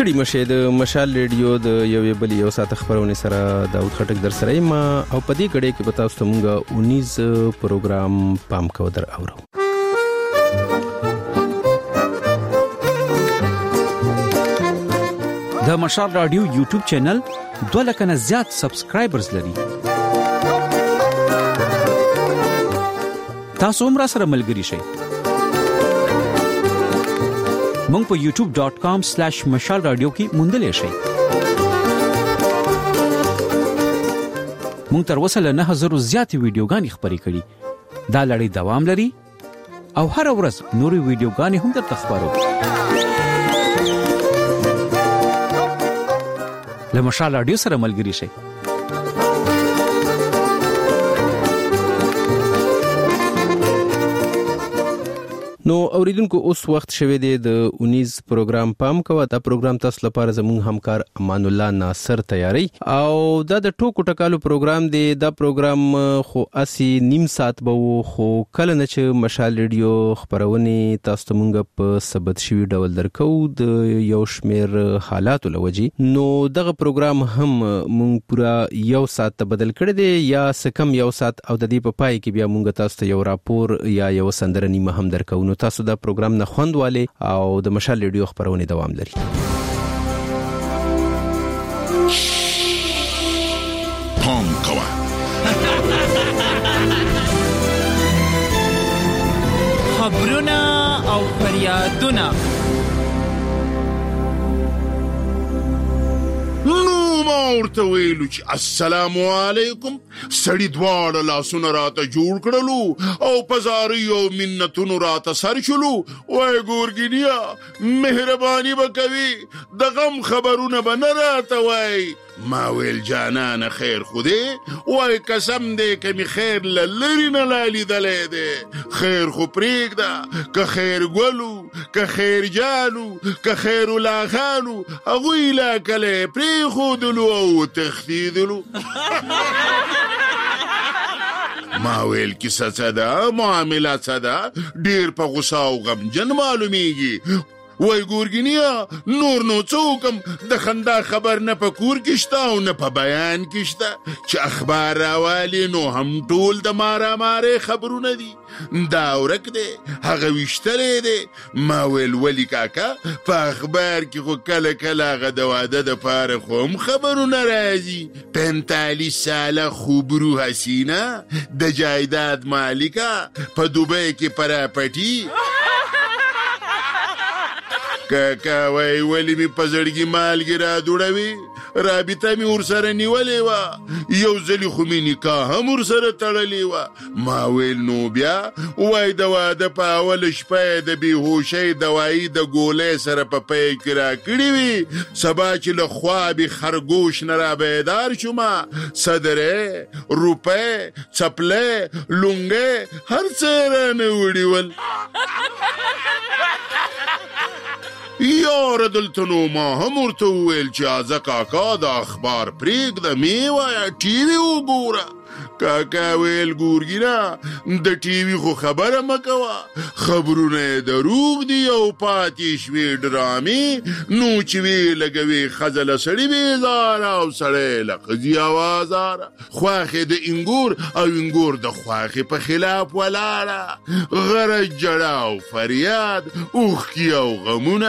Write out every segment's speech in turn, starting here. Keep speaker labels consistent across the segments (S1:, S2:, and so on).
S1: ستړي مشه د مشال ریډیو د یوې بلې یو ساعت خبرونه سره داود خټک در سره ما او په دې کډې کې به تاسو ته مونږه 19 پروګرام پام کو در اورو.
S2: د مشال رادیو یوټیوب چینل 2 لک نه زیات سبسکرایبرز لري. تاسو هم را سره ملګري شئ. مونږ په youtube.com/mashalradio کې موندلې شئ. مونږ تر اوسه له 9000 زیات ویډیوګانې خپرې کړې. دا لړۍ دوام لري او هر ورځ نورې ویډیوګانې هم درته خبرو. له مشال رادیو سره ملګري شئ.
S1: نو اوریدونکو اوس وخت شوه دی د 19 پروګرام پام کوه. دا پروګرام تاسو لپاره زموږ همکار امان الله ناصر تیاری او دا د ټوکو ټکالو پروګرام دی. دا پروګرام خو اسی نیم ساعت به خو کله نه چې مشال ریډیو خبرونه تاسو ته مونږ په ثبت شوی ډول درکو د یو شمیر حالات لوجي. نو دغه پروګرام هم مونږ پورا یو ساعت ته بدل کړی دی یا سکم یو ساعت او د دې په پای کې بیا مونږ تاسو ته یو راپور یا یو سندره نیمه هم درکو. نو تاسو دا پروګرام نه خوندواله او د مشال ریډیو خبرونه دوام لري.
S3: پام کوه
S4: خبرونه او فریادونه.
S3: ورته ویلو چې السلام علیکم. سړی دواړه لاسونه راته جوړ کړلو او پزاری او منتونو راته سر شلو. وای ګورګینیا مهرباني وکوي د غم خبرونه به نه راته وای. ما ویل جانانه خیر خوده وای قسم دې کمی خیر لری نه لیدلې ده. خیر خو پرېږده که خیر ګلو که خیر جانو که خیر الاخانو هغوی لا کله پرېښودلو او تښتېدلو. ما ویل کیسه څه ده معامله څه ده ډېر په غوسه او غمجن معلومیږي. وای ګورګینیا نور نو څوکم د خندا خبر نه په کور کې شته او نه په بیان کې شته چې اخبار راوالي نو هم ټول د مارامارې خبرونه دي. دا ورک دی هغه ویشتلی دی. ما ویل ولی کاکا په اخبار کې خو کله کله هغه د واده دپاره خو هم خبرونه راځي. 45 ساله خوبرو حسینه د جایداد مالکه په دوبۍ کې پراپټي. کاکا وای ولی می پزړګي مالګي را دوړوي. رابطه می ورسره نیولې وه یو ځلې خو می نکاح هم ورسره تړلې وه. ما ویل نو بیا وای د واده په اوله شپه د بېهوشۍ دوایي د ګولۍ سره په پی کې را کړې وي. سبا چې له خوابې خرګوش نه را بیدار شومه صدرې روپۍ څپلۍ لونګۍ هر څه یې رانه وړي. یاره دلته نو ما هم ورته وویل چې ازه کاکا د اخبار پرېږده مې وایه ټي وي وګوره. کاکا ویل ګورګینا د ټي وي خو خبره مه کوه خبرونه یې دروغ دي او پاتې شوې ډرامې. نو چې وی لګوي ښځه له سړي بېزاره او سړی له ښځې اوازاره. خواښې د انګور او انګور د خواښې په خلاف ولاړه. غرض جړه او فریاد اوښکې او غمونه.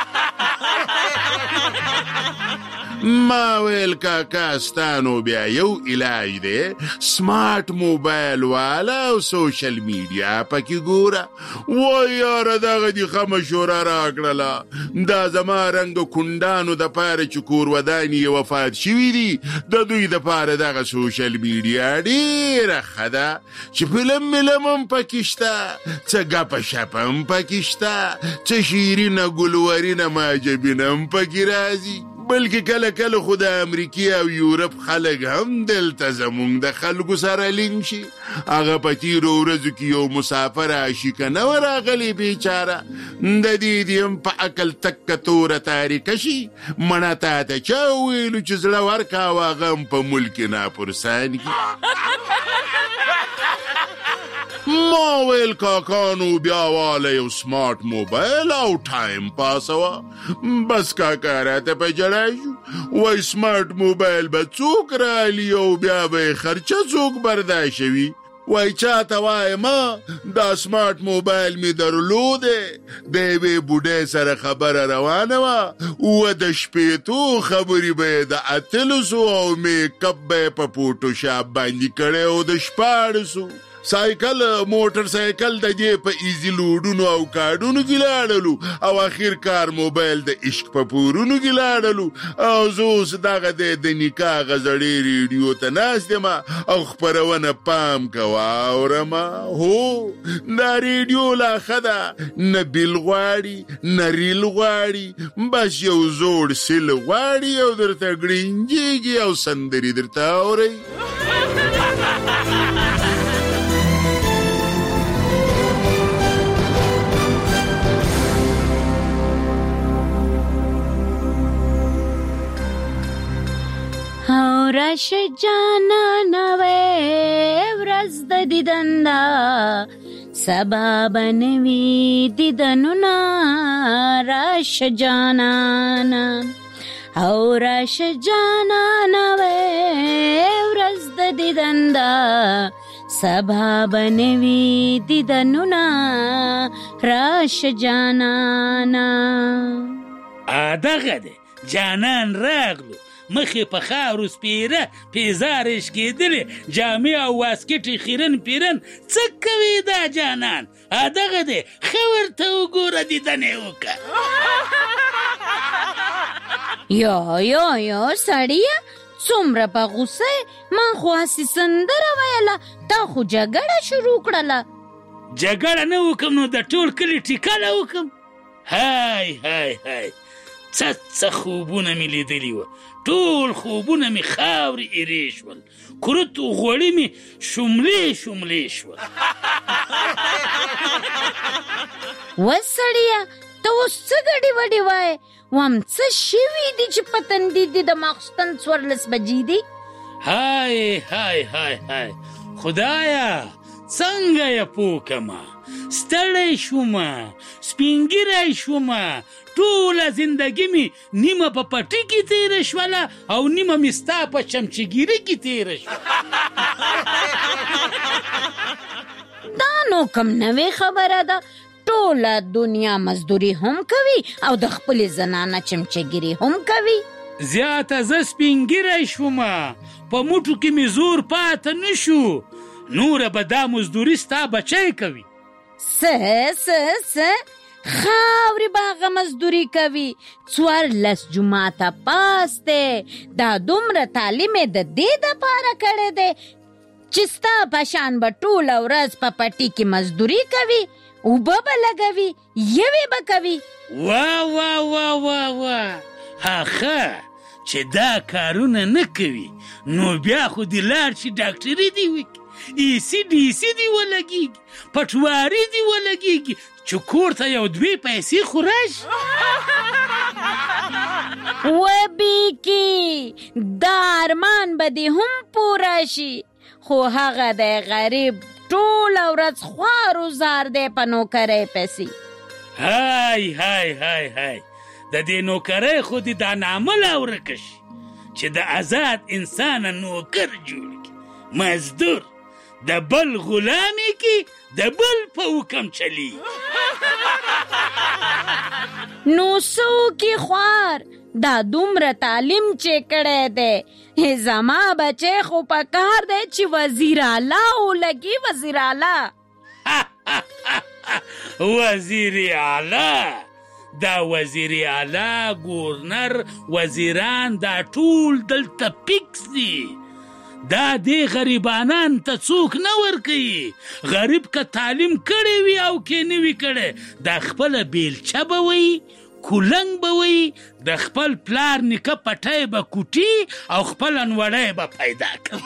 S3: ما ویل کاکا ستانو بیا یو علاج دی سمارټ موبایل والا او سوشل میډیا پکې ګوره. وای یاره دغه دې ښه مشوره راکړله. دا زما رنګ کونډانو دپاره چې کور ودانې یې وفات شوي دي د دوی دپاره دغه سوشل میډیا ډېره ښه ده چې فلم ملم هم پکې شته څه ګپه شپه هم پکې شته څه شیرینه ګلورینه معجبینه هم پکې راځي. بلکې کله کله خو د امریکې او یورپ خلک هم دلته زمونږ د خلکو سره لینک شي. هغه په تیرو ورځو کې یو مسافر عاشقه نه وه راغلی بیچاره. د دې دې هم په عقل تکه توره تاریکه شي. مړه تا ته چا وویلو چې زړه ورکه او هغه هم په ملک ناپرسان کې. ما ویل کاکانو بیا واله یو سمارټ موبایل او ټایم پاسوه. بس کاکا راته په جړای شو، وای سمارټ موبایل به څوک رالی او بیا به یې خرچه څوک برداشوي. وای چاته وای ما دا سمارټ موبایل می درلوده، د یوې بوډۍ سره خبره روانه وه، د شپېتو خبرې به یې د 1800 او میکپ به یې په فوټوشاپ باندې کړی او د 1400. سایکل موټر سایکل د دې په ایزي لوډونو او کارډونو کې لاړلو او اخر کار موبایل د عشق په پورونو کې لاړلو. او زه اوس دغه د نکاح غزړې ریډیو ته ناست یم او خپرونه پام کوه اورمه. هو دا ریډیو لا ښه ده، نه بیل غواړي نه ریل غواړي، بس یو زوړ سیل غواړي او درته ګړنجېږي او سندرې درته اورئ.
S5: راشه جانانه وې ورځ د دیدن ده، سبا به نوي دیدنونه. راشه جانانه او راشه جانانه وې ورځ د دیدن ده، سبا به نوي دیدنونه. راشه جانانه.
S6: دغه دی جانان راغلو، مخې په خاورو سپیره پیزارش کېدلې، جامې او واسکټې خیرن پیرن. څه کوي دا جانان؟ دغه دی ښه ورته وګوره، دیدن یې وکړه.
S5: یا سړیه څومره په غوسه ما خو هسې سندره ویله، تا خو جګړه شروع کړله.
S6: جګړه نه وکړم نو د ټول کلي ټیکاله وکړم. های څه خوبونه مې لیدلي وه، ټول خوبونه مې خاورې ایرې شول، کرت و غوړي مې شملې شول.
S5: وسړیه ته اوس څه ګډې وډې وایې؟ وام څه شوي دي چې په تندي دي د ماخوستن 14 بجې دي؟
S6: های خدایا څنګه یې پوکمه، ستړی شومه، سپینګیری شومه، ټوله زندګي مې نیمه په پټي کې تېره شوله او نیمه مې ستا په چمچګیري کې تېره شوه.
S5: دا نو کم نوې خبره ده، ټوله دنیا مزدوري هم کوي او د خپلې زنانه چمچګیري هم کوي.
S6: زیاته زه سپینګیری شومه، په موټو کې مې زور پاته نشو، نوره به دا مزدوري ستا بچی کوي.
S5: څه خاورې به هغه مزدوري کوي، 14 جماعته پاس دی. دا دومره تعلیم یې د دې دپاره کړی دی چې ستا په شان به ټوله ورځ په پټي کې مزدوري کوي، اوبه به لګوي، یوې به کوي.
S6: وا هغه چې دا کارونه نه کوي نو بیا خو دې لاړ چې ډاکټري دی وکړي، ECDC دی ولګېږي، پټواري دی ولګېږي، چې کور ته یو 2 پیسې خو راشي.
S5: وبېکي دا ارمان به دې هم پوره شي، خو هغه دی غریب ټوله ورځ خوار و زار دی په نوکرۍ پسې.
S6: های د دې نوکرۍ خو دې دا نامله ورکه شي چې د آزاد انسان نوکر جوړ کړي، مزدور د بل غلامي کې د بل په حکم چلی.
S5: نو څوکې خوار دا دومره تعلیم چې کړی دی، زما بچی خو په کار دی چې وزیر اعلی ولګي. وزیر اعلی
S6: وزیر اعلی دا وزیر اعلی، گورنر، وزیران دا ټول دلته پیکس دي. دا دې غریبانان ته څوک نه ورکوي. غریب که تعلیم کړی وي او که نه وي کړی، دا خپله بیلچه به وي، کولنګ به وي، د خپل پلار نیکه پټی به کوټي او خپل انوړی به پیدا کوي.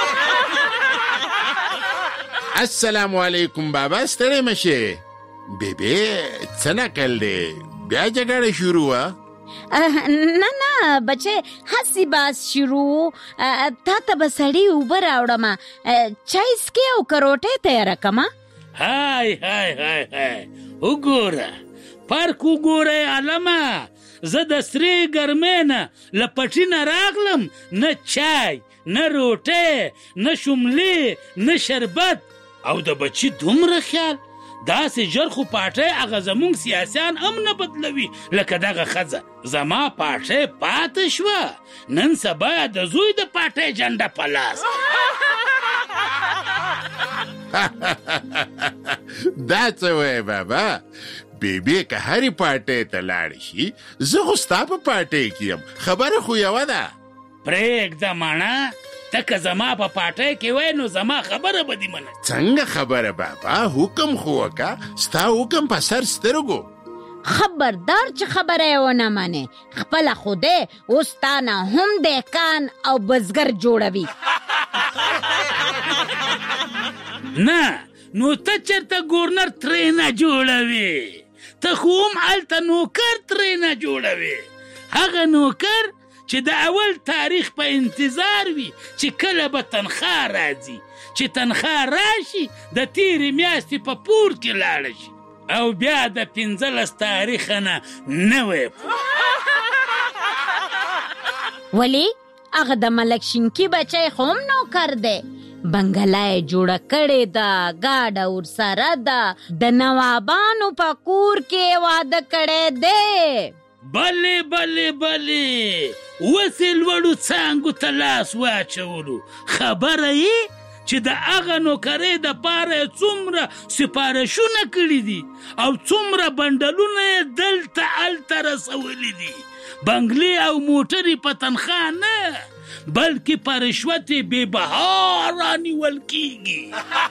S3: السلام علیکم بابا، ستړی مشې؟ بیبی څه نکل دی، بیا جګړه شروع وه؟
S5: نه بچه هسې باس شروع. تا ته به سړي اوبه راوړمه، چای څکې او که روټۍ تیاره کړمه.
S6: های های های های وګوره فرق وګورئ عالمه زه د سرې ګرمۍ نه له پټي نه راغلم نه چای نه روټۍ نه شملې نه شربت او د بچي دومره خیال داسې ژر خو پاټۍ هغه زمونږ سیاسیان هم نه بدلوي لکه دغه ښځه زما پاټۍ پاته شوه نن سبا د زوی د پاټۍ جنډه په لاس
S3: دا څه وایې بابا بیبي که هرې پاټۍ ته لاړې شي زه خو ستا په پاټۍ کې یم خبره خو یوه ده
S6: پرېږده ماڼه ته که زما په پاټۍ کې وای نو زما خبره به دې منه
S3: څنګه خبره بابا حکم خو وکړه ستا حکم په سر سترګو
S5: خبردار چې خبره یې ونه منې خپله خدای اوس تا نه هم دهقان او بزګر جوړوي
S6: نه نو ته چېرته ګورنر ترېنه جوړوي ته خو هم هلته نوکر ترېنه جوړوي هغه نوکر چې د اول تاریخ په انتظار وي چې کله به تنخوا راځي چې تنخوا راشي د تیرې میاشتې په پور کې لاړه شي او بیا د 15 تاریخه نه نوی
S5: ولی هغه د ملک شینکي بچی خو هم نوکر دی بنګله یې جوړه کړې ده ګاډه ورسره ده د نوابانو په کور کې واده کړی دی
S6: بلې بلې بلې وسې لوړو څانګو ته لاس واچولو خبره یې چې د هغه نوکرۍ دپاره یې څومره سپارښونه کړي دي او څومره بنډلونه یې دلته هلته رسولي دي بنګلې او موټرې په تنخوا نه بلکې په رشوت یې بېبها رانیول کېږي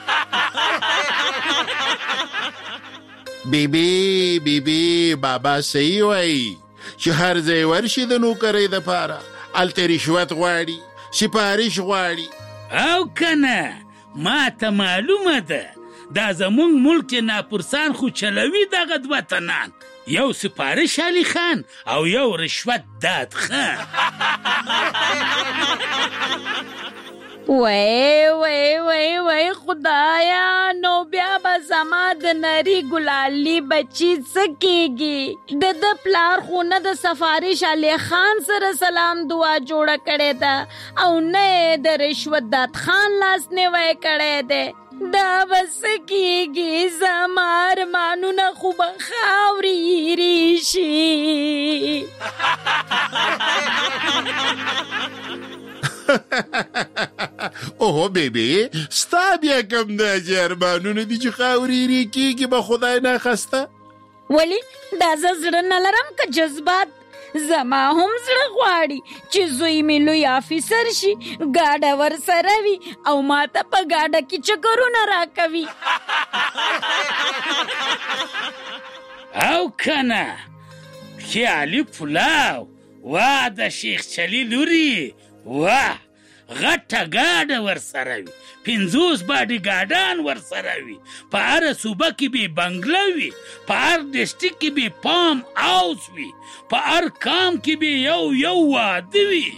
S3: بیبي بابا صحیح وایي چې هر ځای ورشي د نوکرۍ دپاره هلته رشوت غواړي سپارش غواړي
S6: او کنه ما ته معلومه ده دا زمونږ ملک ناپرسان خو چلوي دغه دوه تنان یو سپارش علي خان او یو رشوت داد خان
S5: وای خدایا نو بیا به زما د نری ګلالي بچی څه کېږي د پلار خو نه د سفارش علي خان سره سلام دعا جوړه کړې ده او نه د رشوت داد خان لاس نیوی کړی دی دا به څه کېږي زما ارمانونه خو به خاورې ایرې شي
S3: اوه بیبي ستا بیا کم دا چې ارمانونه دي چې خاورې ایرې کېږي به خدای ناخسته
S5: ولی دا زه زړه نه لرم که جذبات زما هم زړه غواړي چې زوی مې لوی افیسر شي ګاډه ورسره وي او ما ته په ګاډه کې چکرونه راکوي
S6: او کنه خیالي پلاو واه د شیخ چلی لوري واه غټه ګاډه ورسره وي 50 باډي ګاډان ورسره وي په هره صوبه کې به بنګله وي په هر ډسټرکټ کې به پام هاوس وي په هر کام کې به یو واده وي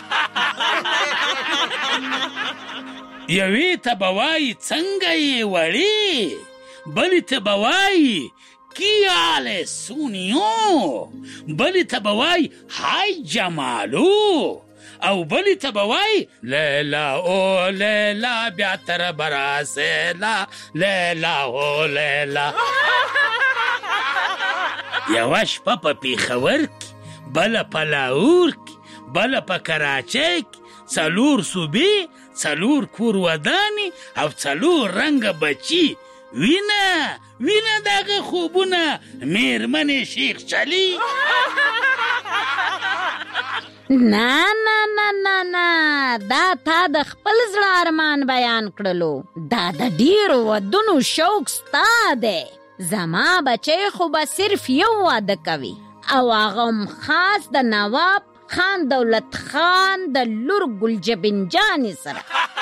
S6: یوې ته به وایي څنګه یې وړې بلې ته به وایي کی حاله سونیو بلې ته به وایي های جمالو او بلی ته به وایي لیلا او لیلا بیا تر براسیلا لیلا او لیلا یوه شپه په پېښور کې بله په لاهور کې بله په کراچۍ کې 4 صوبې 4 کور ودانې او 4 رنګه بچي وینه دغه خوبونه میرمنې شیخ چلی
S5: نه دا تا د خپل زړه ارمان بیان کړلو دا د ډیرو ودونو شوق ستا دی زما بچی خو به صرف یو واده کوي او هغه خاص د نواب خان دولت خان د لور ګلجبین جانې سره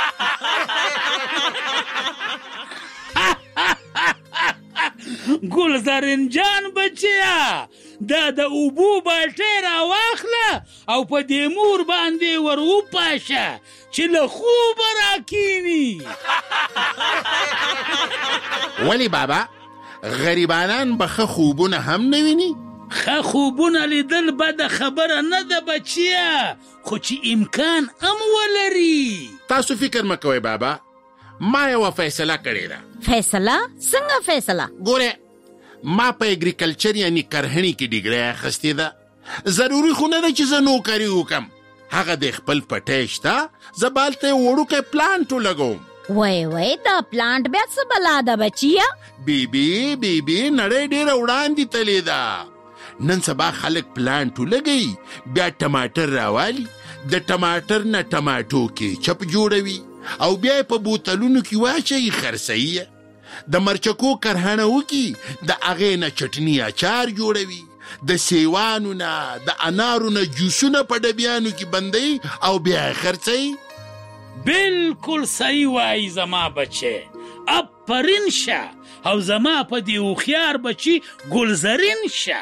S6: ګلزارین جان بچیا دا د اوبو بالټۍ راواخله او په دې مور باندې ور وپاشه چې له خوبه راکیني
S3: ولی بابا غریبانان به ښه خوبونه هم نه ویني؟
S6: ښه خوبونه لیدل بده خبره نه ده بچیه، خو چې امکان هم ولري.
S3: تاسو فکر مه کوئ بابا، ما یوه فیصله کړې ده.
S5: فیصله؟ څنګه فیصله؟
S3: ګوره، ما په اګریکلچر یعنی کرهڼې کې ډیګرۍ اخیستې ده. ضروري خو نه ده چې زه نوکري وکم. هغه د خپل پټی شته، زه به هلته یې وړوکی پلانټ ولګوم.
S5: وای دا پلانټ بیا څه بلا ده بچیه؟
S3: بیبي نړۍ ډېره وړاندې تلې ده. نن سبا خلک پلانټ ولګوي، بیا ټماټر راوالي، د ټماټر نه ټماټو کیچپ جوړوي او بیا یې په بوتلونو کې واچوي، خرڅوي. د مرچکو کرهڼه وکړي، د هغې نه چټني اچار جوړوي، د سیوانو نه د انارو نه جوسونه په ډبیانو کې بندوي او بیا یې خرڅوي.
S6: بالکل صحیح وایي زما بچی، آفرین شه او زما په دې هوښیار بچي ګلزرین شه.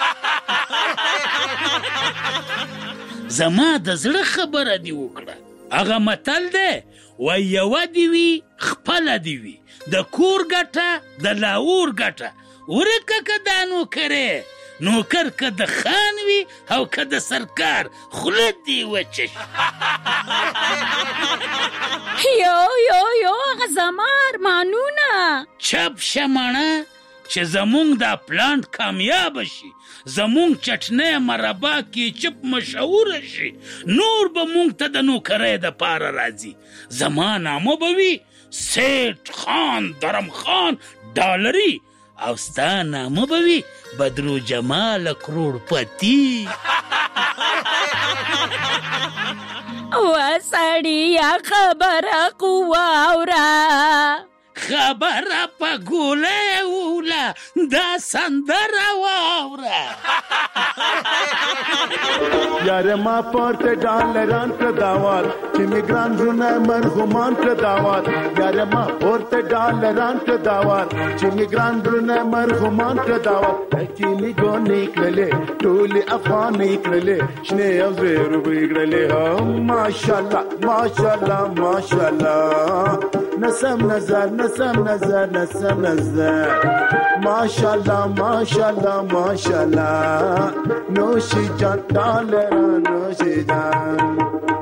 S6: زما د زړه خبره دې وکړه. هغه متل دی وایي یوه دې وي خپله دې وي، د کور ګټه د لاور ګټه، ورکه که دا نوکرې نوکر که د خان وي او که د سرکار خوله دې وچه شي.
S5: یو هغه زما ارمانونه.
S6: چپ شه مڼه چې زمونږ دا پلانټ کامیاب شي، زمونږ چټنۍ مربا کیچپ مشهوره شي، نور به مونږ ته د نوکرۍ دپاره راځي. زما نامه به وي سیټ خان درم خان ډالري او ستا نامه به وي بدرو جمال کروڑپتی.
S5: و سړیا خبره خو واوره،
S6: خبره په ګوله اوله دا سندره واوره.
S7: یار ما پورته ډالران کړه داوال چې میګران زونه مرغومان کړه داوال. یار ما پورته ډالران کړه داوال چې میګران زونه مرغومان کړه داوال. اکیلی ګونې کړلې ټولې افغانې کړلې شنې او زیرو به کړلې. ماشاءالله ماشاءالله ماشاءالله نسم نظر ماشاءالله ماشاءالله ماشاءالله نوشی جان ډالران نوشی جان.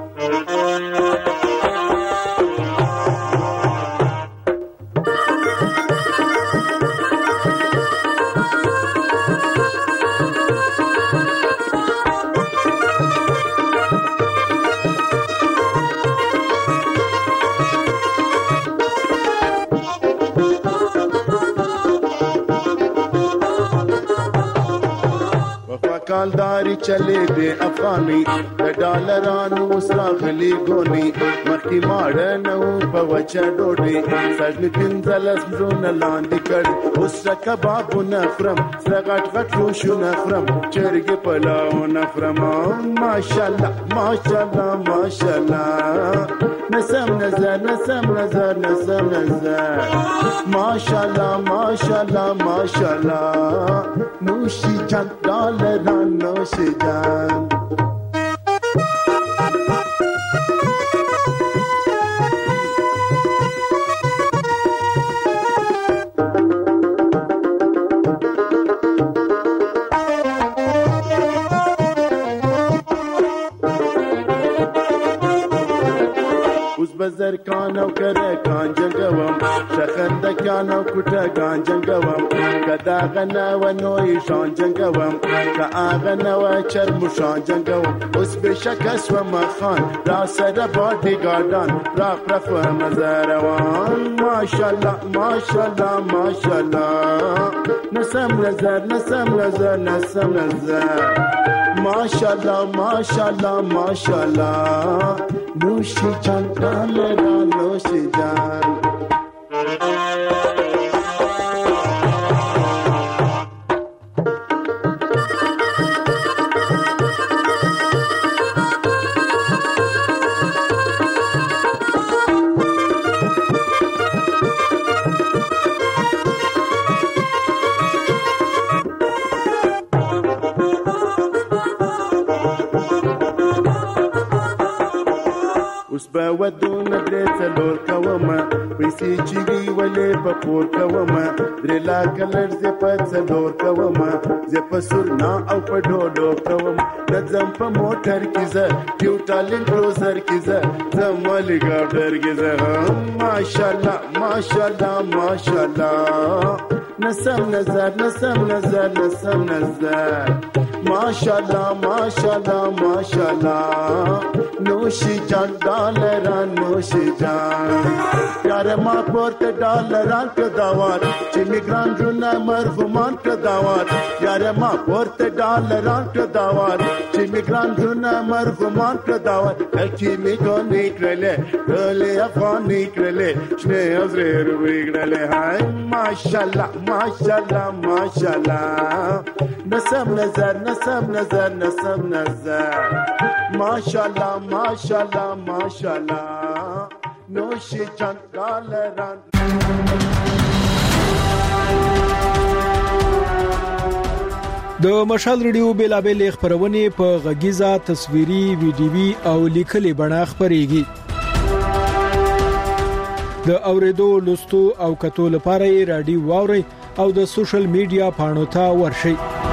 S7: کالداری چلے دے افغانی د ډالرانو سراغلی ګونی مخکې ماړه نو په وچه ډوډۍ سږني پنځلس مزونه لاندې کړ. اوس کبابونه خورم، سره غټ غټ روشونه خورم، چرګې پلاونه خورم. ماشاءالله ماشاءالله ماشاءالله نسم نظر ماشاءالله ماشاءالله ماشاءالله نوشی جان ډالران نوشی جان. بزر کانو کره کان جنگوم شخند کانو کټه کان جنگوم کدا غنا و نوې شان جنگوم کا اغنا و چرم شان جنگوم. اوس به شکس و مخان را سره باډي ګاردان را پرف مزروان. ماشاءالله ماشاءالله ماشاءالله نسم نظر ماشاءالله ماشاءالله ماشاءالله نوشی جان ډالران نوشی جان. ودون درې څلور کومه پیسې چې وي ولې په پور کومه 3 لاکه لړزې په څلور کومه زه په سورنا او په ډولو کوم د ځم په موټر کې زه یو ټالنټ روزر کې زه زما هلیکاپټر کې زه ماشاءالله ماشاءالله ماشاءالله نسم نظر نسم نظر نسم نظر ماشاءالله ماشاءالله ماشاءالله نوشی جان ډالران نوشی جان یار ما پورته ډالران کداوات چې میګران رونه مرغمان کداوات یار ما پورته ډالران کداوات چې میګران رونه مرغمان کداوات کی میګو نکړلې ډلې افغان نکړلې شنه ازر وګړلې هاي ماشاءالله ماشاءالله ماشاءالله نسم نظر نسم نظر نسم نظر ماشاءالله ماشاءالله ماشاءالله نوشی جان ډالران
S8: د مشال ریډیو بیلابل خبرونه په غږیزه تصویري ویډیوي او لیکلي بڼه خبريږي د اوریدو لوستو او کتو لپاره رادیو واوري او د سوشل میډیا پاڼو ته ورشي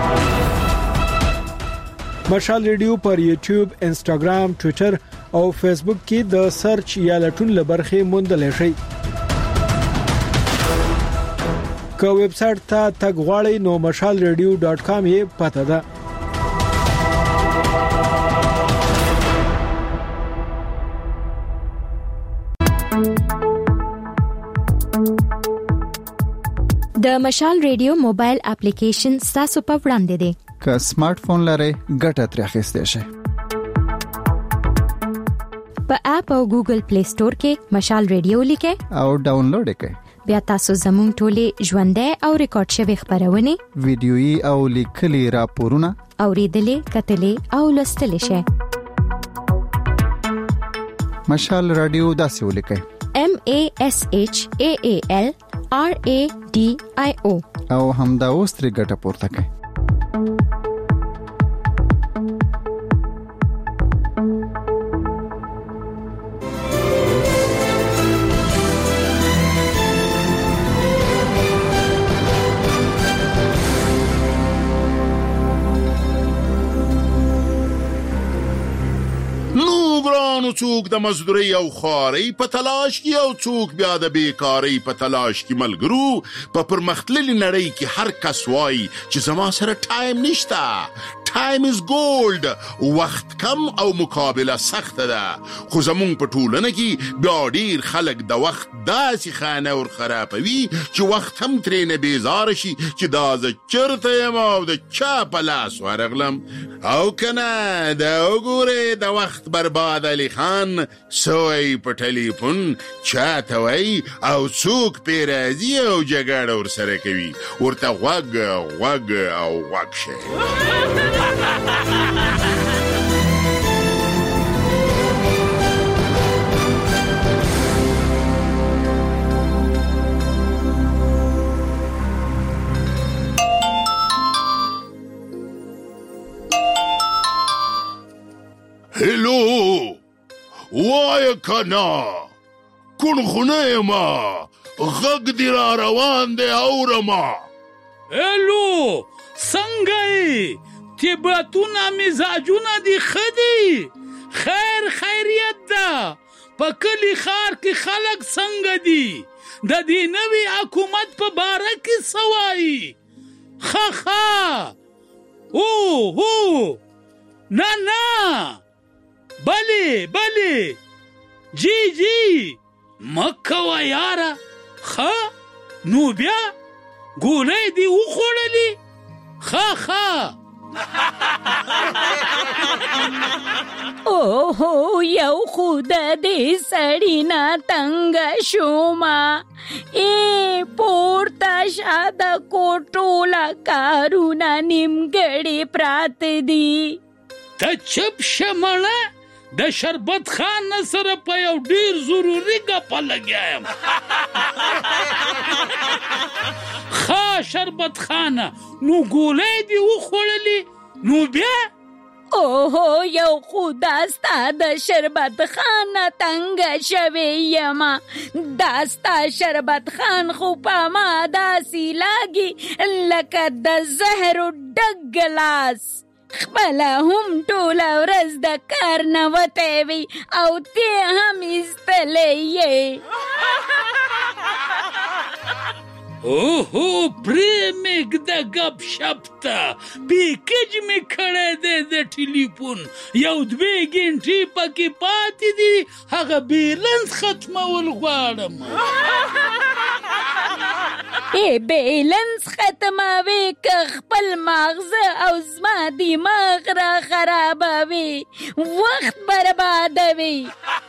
S8: مشال ریډیو پر یوټیوب انسټاګرام ټوئیټر او فیسبوک کې د سرچ یا لټون لبرخه موندل شي که ویب سټ ته تګ غواړئ نو mashalradio.com یې پته ده
S9: د مشال ریډیو موبایل اپلیکیشن تاسو په وړاندې دی
S10: که سمارټ فون لرئ ګټه ترې اخیستئ شئ
S9: په اپ او ګوګل پلی سٹور کې مشال ریډیو لیکئ او
S10: ډاونلوډ کړئ
S9: بیا تاسو زموږ ټولې ژوندۍ او ریکارډ شوی خبرونه
S10: ویډیويي او لیکلي راپورونه
S9: اوریدلې کتلې او لوستلې شئ
S10: مشال رادیو داسې ولیکئ
S9: MASHAALRADIO
S10: او همدا اوس ترې ګټه پورته کړئ
S3: څوک د مزدوري او خواري په تلاش کې او څوک بیا د بیکاری په تلاش کې ملګرو په پرمختللي نړۍ کې هر کس وایي چې زما سره ټایم نشته ټایم از ګولډ وخت کم او مقابله سخت ده خو زمون په ټولنه کې بیا ډیر خلک د وخت داسې خانه ور خرابوي چې وخت هم ترې نه بیزار شي چې دا زه چرته یم او د چا په لاس ورغلم او کنه دا وګوره د وخت برباد علی خان سوی په ټلیفون چاته وای او څوک پې راځي او جګړه ورسره کوي ورته غوږ او غوږ شي هلو وای کنا کون خونه ما غږ دی را روان دی اورما
S6: هلو څنګه تیباتونه مزاجونه دی خدي خیریت ده په کلی خار کې خلک څنګه دي د دې نوي حکومت په باره کې سوای خا او نه بله جی مکه و یاره نو بیا ګولې دی وخوړلې خا
S5: اوهو یو خود دې سړی نه تنگ شوما پورته شاده کوټولا کارونا نیمګړي پرات دي
S6: ته چپ شمنه د شربت خان سره په یو ډیر ضروري ګپه لګیایم شربت خانه نو ګولې دی وخوړلې نو بیا
S5: اوهو یو خو داستا د شربت خان تنگ شوی یما داستا شربت خان خو په ما داسې لاګي لکه د زهرو ډک ګلاس خپله هم ټوله ورځ د کار نه وتی وي او تی هم ایستلی یې
S6: اوهو پریمږده ګپ شپ ته پیکج مې کړی دی د ټلیفون یو 2 ګنټې پکې پاتې دي هغه بیلنس ختمول غواړم
S5: بیلنس ختموي که خپل ماغزه او زما دماغ را خرابوي وخت بربادوي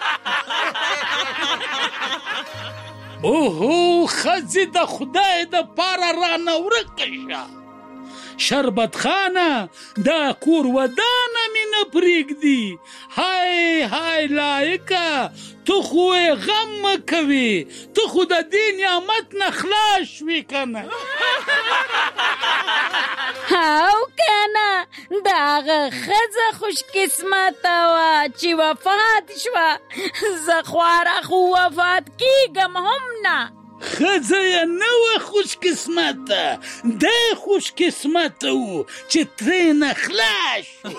S6: اوهو ښځې د خدای د پاره رانه ورکه شه شربت خانه دا کور ودانه مې نه پرېږدي های های لایکه تو خو یې غم مه کوې ته خو د دې نعمت نه خلاص شوې که نه
S5: او کنه د هغه ښځه خوش قسمته وه چې وفات شوه زه خواره خو وفات کېږم هم نه
S6: ښځه یې نه وه خوش قسمته دی خوش قسمته و چې ترېنه خلاص شو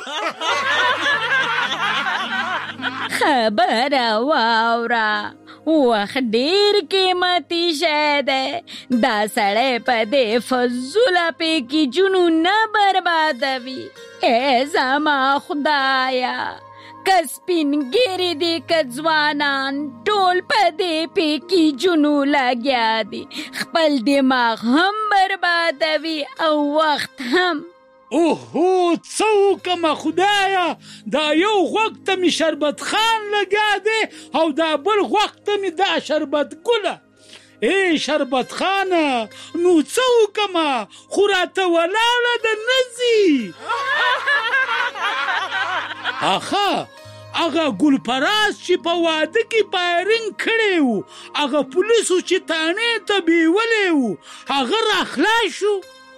S5: خبره واوره وخت ډېر قیمتي شی دی دا سړی په دې فضوله پیکیجونو نه بربادوي ای زما خدایه که سپینګیري دي که ځوانان ټول په دې پیکیجونو لګیا دي خپل دماغ هم بربادوي او وخت هم
S6: اوهو څه وکمه خدایه دا یو غوږ ته مې شربت خان لګیا دی او دا بل غوږ ته مې دا شربت ګله ای شربت خانه نو څه وکمه خو راته ولاړه ده نه ځي آخه هغه ګلپراس چې په واده کې فایرنګ کړی و هغه پولیسو چې تانې ته بیولی و هغه راخلاص شو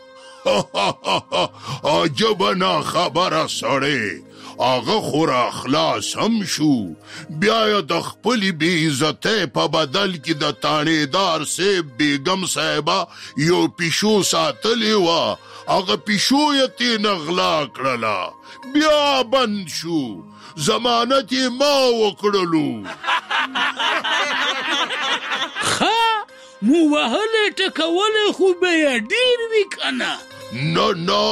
S3: عجبه ناخبره سړی هغه خو راخلاص هم شو بیا یې د خپلې بې عزتۍ په بدل کې د تانېدار صاحب بیګم صاحبه یو پیشو ساتلې وه هغه پیشو یې ترېنه غلا کړله بیا بند شو ضمانت یې ما وکړلو
S6: ښه مو وهلې ټکولې خو به یې ډېر وي که نه
S3: نه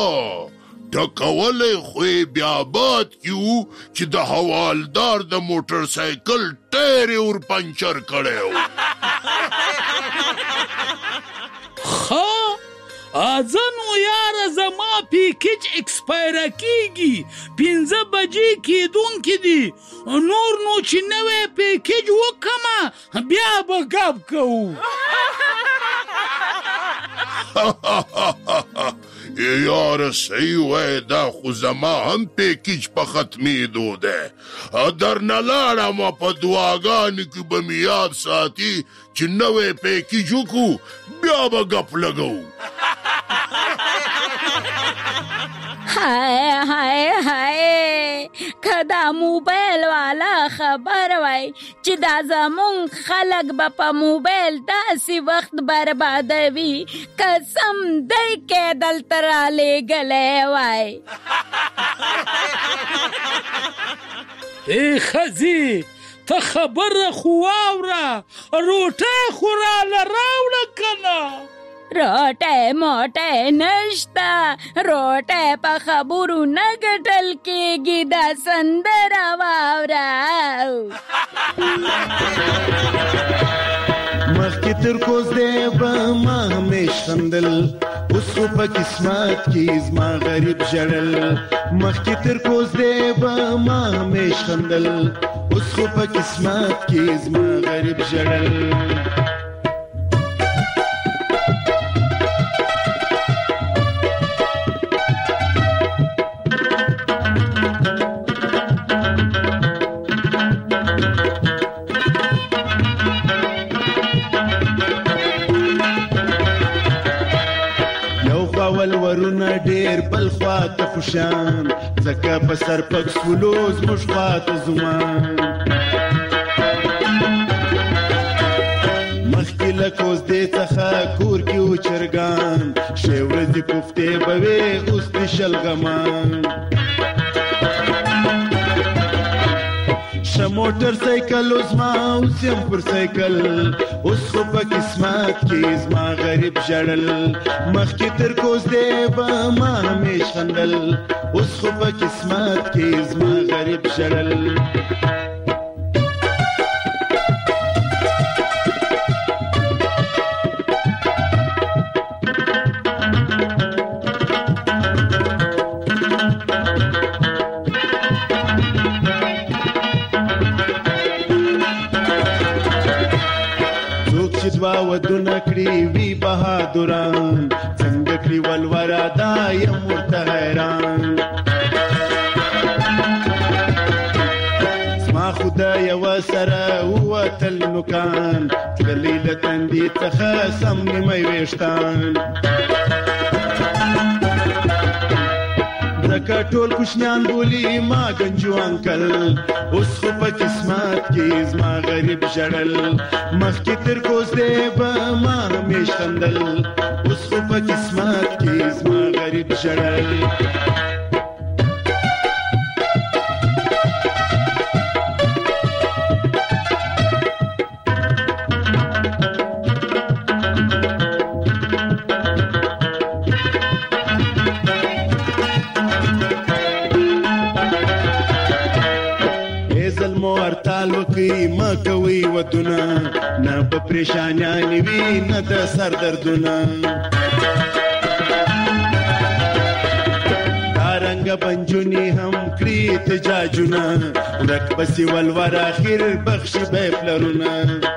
S3: ټکولی خو یې بیا باد کې و چې د حوالدار د موټر سایکل ټایر یې ور پنچر کړی و
S6: ښه ځه نو یاره زما پیکج اکسپایره کېږي 5 بجې کېدونکې دي نور نو چې نوی پیکج وکمه بیا به ګپ کوو
S3: یاره صحیح وای دا خو زما هم پیکج په ختمېدو دی درنه لاړم په دعاګانو کې به مې یاد ساتي چې نوی پیکج وکړو بیا به ګپ لګوو
S5: های های های که دا موبایل والا خبر وای چې دا زمونږ خلک به په موبایل داسې وخت بربادوي قسم دی کې دلته رالیږلی وای
S6: ای ښځې ته خبره خو واوره روټۍ خو راله راوړه که نه
S5: روټۍ موټۍ نشته روټۍ په خبرو نه ګټل کېږي دا سندره واوره
S7: مخکې تر کوز دی به ما همیش خندل اوس خو په قسمت کې زما غریب ژړل مخکې تر کوز دی به ما همیش خندل اوس خو په قسمت کې زما غریب ژړل ورونه ډیر بل خوا ته خوشان ځکه په سر پک سولو زموږ خوا ته زمان مخکې له کوزدې څخه کور کې و چرګان ښې ورځې کوفتې به وې اوس د شلغمان شه موټر سایکل اوس ما اوس یم پر سایکل اوس خو په قسمت کې زما غریب ژړل مخکې تر کوزدې به ما همیش خندل اوس خو په قسمت کې زما غریب ژړل دوا ودونه کړي وی بهادران څنګه کړي ولورا دا یم ورته حیران زما خدای وسره وتل نوکان تللی له تندې څخه سم نیمه ویشتان ځکه ټول کوشنیان بولي ما ګنجو انکل اوس خو په قسمت کې زما غریب ژړل مخکې تر کوزدې به ما همیش خندل اوس خو په قسمت کې زما غریب ژړل ما کوي ودونه نه په پریشانیان وي نه د سر دردونه دارنګ بنجونی هم کړی تجاجونه ورک بسی ولور اخر بخش به پلرونه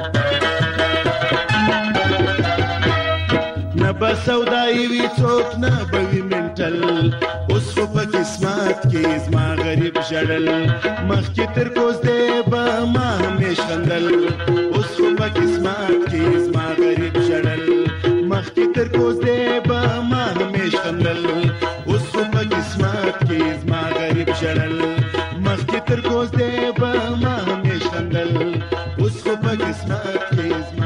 S7: نه به سودای وي څوک نه به وي منټل اوس خو په قسمت کې زما غریب ژړل مخکې تر کوزدې به ما همیش خندل اوس خو په قسمت کې زما غریب ژړل مخکې تر کوزدې به ما همیش خندل اوس خو په قسمت کې زما غریب ژړل مخکې تر کوزدې به ما همیش خندل اوس خو په قسمت کې زما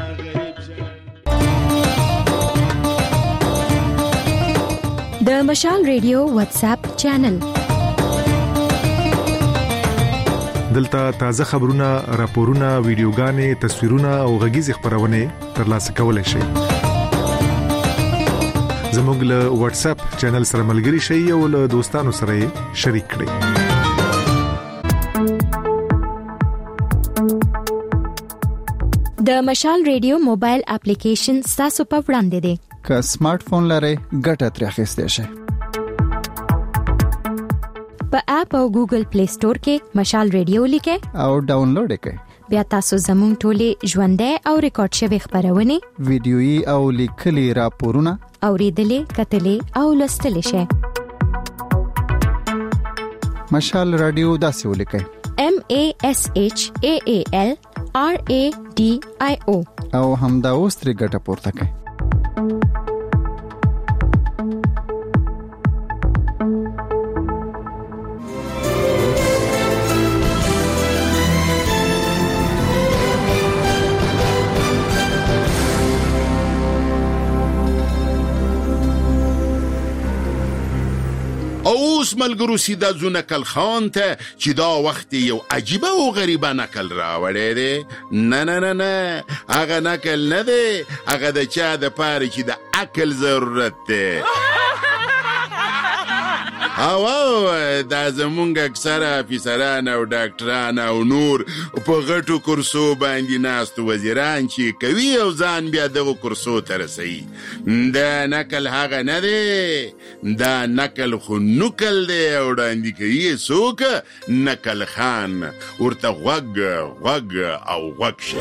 S9: د مشال ریډیو واتس اپ چینل
S11: دلته تازه خبرونه، راپورونه، ویډیوګانې، تصویرونه او غږیز خبرونه ترلاسه کولای شئ. زموږ له واتس اپ چینل سره ملګري شئ او له دوستانو سره شریک کړئ.
S9: د مشال ریډیو موبایل اپلیکیشن تاسو په وړاندې دی.
S10: که سمارټ فون لرئ ګټه ترې اخیستئ شئ.
S9: په اپ او ګوګل پلی سٹور کې مشال ریډیو لیکئ
S10: او ډاونلوډ کړئ.
S9: بیا تاسو زموږ ټولې ژوندۍ او ریکارډ شوی خبرونه،
S10: ویډیويي او لیکلي راپورونه
S9: اوریدلې، کتلې او لوستلې شئ.
S10: مشال رادیو داسې ولیکئ:
S9: MASHALRADIO
S10: او همدا اوس ترې ګټه پورته کړئ.
S3: اوس ملګرو سیدا زو نقل خان ته چې دا وخت یو عجیبه او غریبه نقل راوړی دی. نه هغه نقل نه دی، هغه د چا د پاره چې د عقل ضرورت دی. او دا زمونږ اکثره افیسران او ډاکټران او نور په غټو کرسو باندې ناست وزیران چې کوي او ځان بیا دغه کرسو ته رسوي. دا نقل هغه نه دی، دا نقل خو نقل دی او وړاندې کوي څوک؟ نقل خان. ورته غوږ او غوږ شي.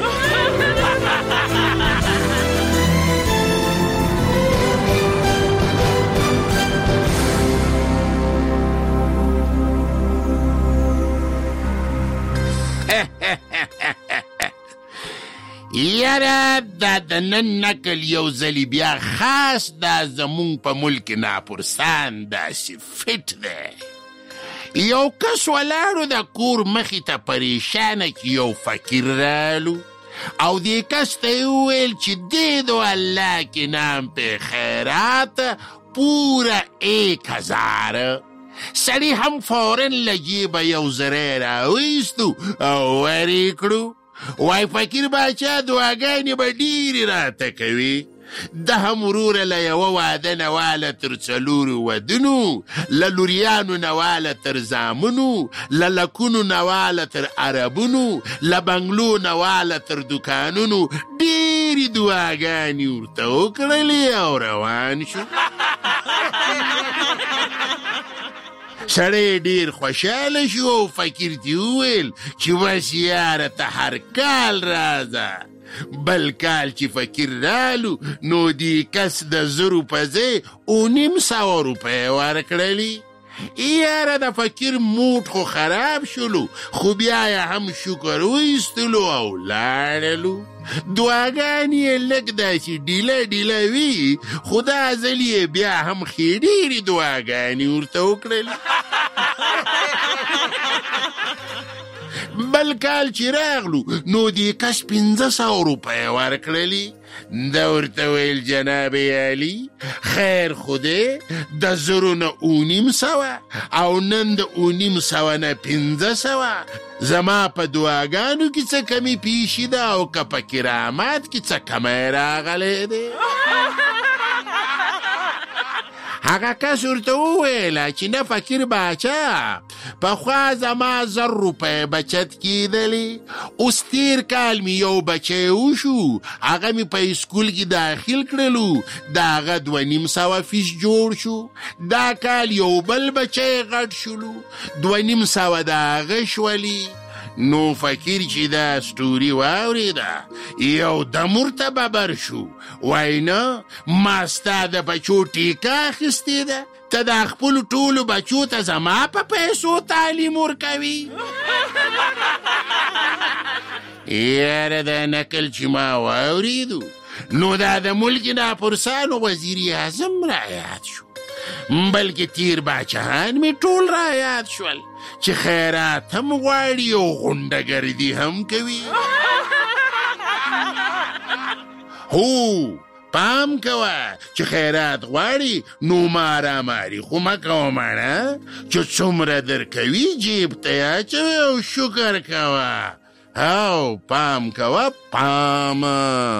S3: یاره دا د نن نکل یو ځلې بیا خاص دا زمونږ په ملک ناپرسان داسې فټ دی. یو کس ولاړو د کور مخې ته پریشانه کې یو فقیر رالو او دې کس ته یې وویل چې دې دو الله کې نام په خیرات پورا 1000. سړي هم فوراً له جیبه یو زری راویستو او ورې کړو. وای فقیر باچا دعاګانې به ډېرې راته کوي. ده هم وروره له یوه واده نه واله تر 4 ودونو، له لوریانو نه واله تر زامنو، له لکونو نه واله تر عربونو، له بنګلو نه واله تر دوکانونو ډېرې دعاګانې ورته وکړلې او روان شو. سړی ډېر خوشحاله شو او فقیر ته وویل چې بس یاره ته هر کال راځه. بل کال چې فقیر رالو نو دې کس د 1000 په ځای 900 روپۍ ورکړلې. یاره د فقیر موټ خو خراب شلو، خو بیا یې هم شکر ویستلو او لاړلو. دعاګانې یې لږ داسې ډیله ډیله وي، خو دا ځل یې بیا هم ښې ډېرې دعاګانې ورته وکړلې. بل کال چې راغلو نو دې کس 500 روپۍ ورکړلې. ده ورته ویل جناب علی خیر خو دی د 1000 نه 900 او نن د 900 نه 500 زما په دعاګانو کې څه کمی پیشي ده او که په کرامات کې څه کمی راغلی دی. هغه کس ورته وویله چې نه فقیر باچا پخوا زما 1000 روپۍ بچت کېدلې، اوس تیر کال مې یو بچی وشو، هغه مې په اسکول کې داخل کړلو، د هغه 250 فیس جوړ شو. دا کال یو بل بچی غټ شلو، 250 د هغه شولې. نو فقیر چې دا سټوري واورېده یو دم ورته ببر شو. وای نه ما ستا د بچو ټیکه اخیستې ده، ته د خپلو ټولو بچو ته زما په پیسو تعلیم ورکوي. یاره دا نکل چې ما واورېدو نو دا د ملک ناپرسانو وزیر اعظم رایاد شو، بلکې تیر باچهان مې ټول رایاد شول چې خیرات هم غواړي او غونډهګردي هم کوي. هو پام کوه چې خیرات غواړي نو ماراماري خو مه کوه ماړه، چې څومره درکوي جیب ته یې اچوي او شکر کوه. او پام کوه پامه.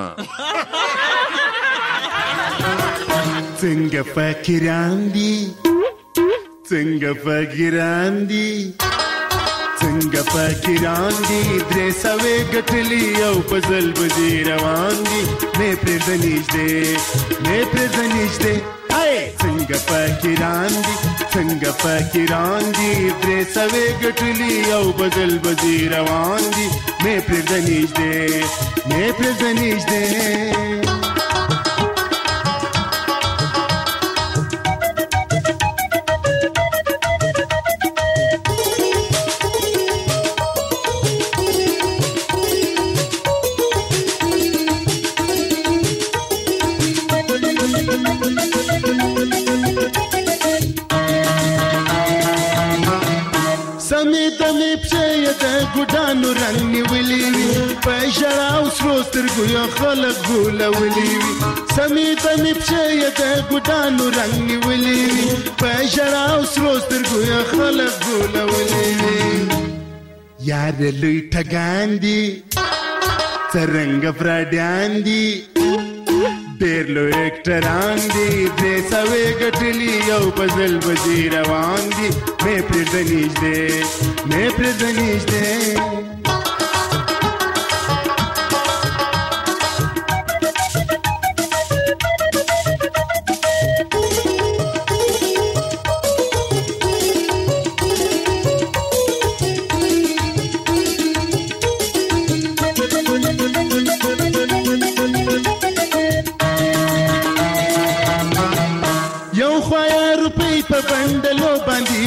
S7: څنګه فقیران دي، څنګه فقیران دي، څنګه فقیران دي، 300 ګټلي او په ځل بځې روان دي. مې پرېږده نږدې، مې پرېږده نږدې. څنګه فقیران دي، څنګه فقیران دي، 300 ګټلي او په ځل بځې روان دي. مې پرېږده نږدې، مې پرېږده نږدې. ګډانو رنگ نیولې وي په ژړا او سرو سترګو یو خلک ګولولې وي. سمې تمې پښې یې د ګډانو رنگ نیولې وي په ژړا او سرو سترګو یو خلک ګولولې وي. یار لوی ټګان دي، څرنګه فراډیان دي، ډېر لوی اکټران دي، 300 ګټلي او په ځل بځې روان دي. مې پرېږده نږدې، مې پرېږده نږدې.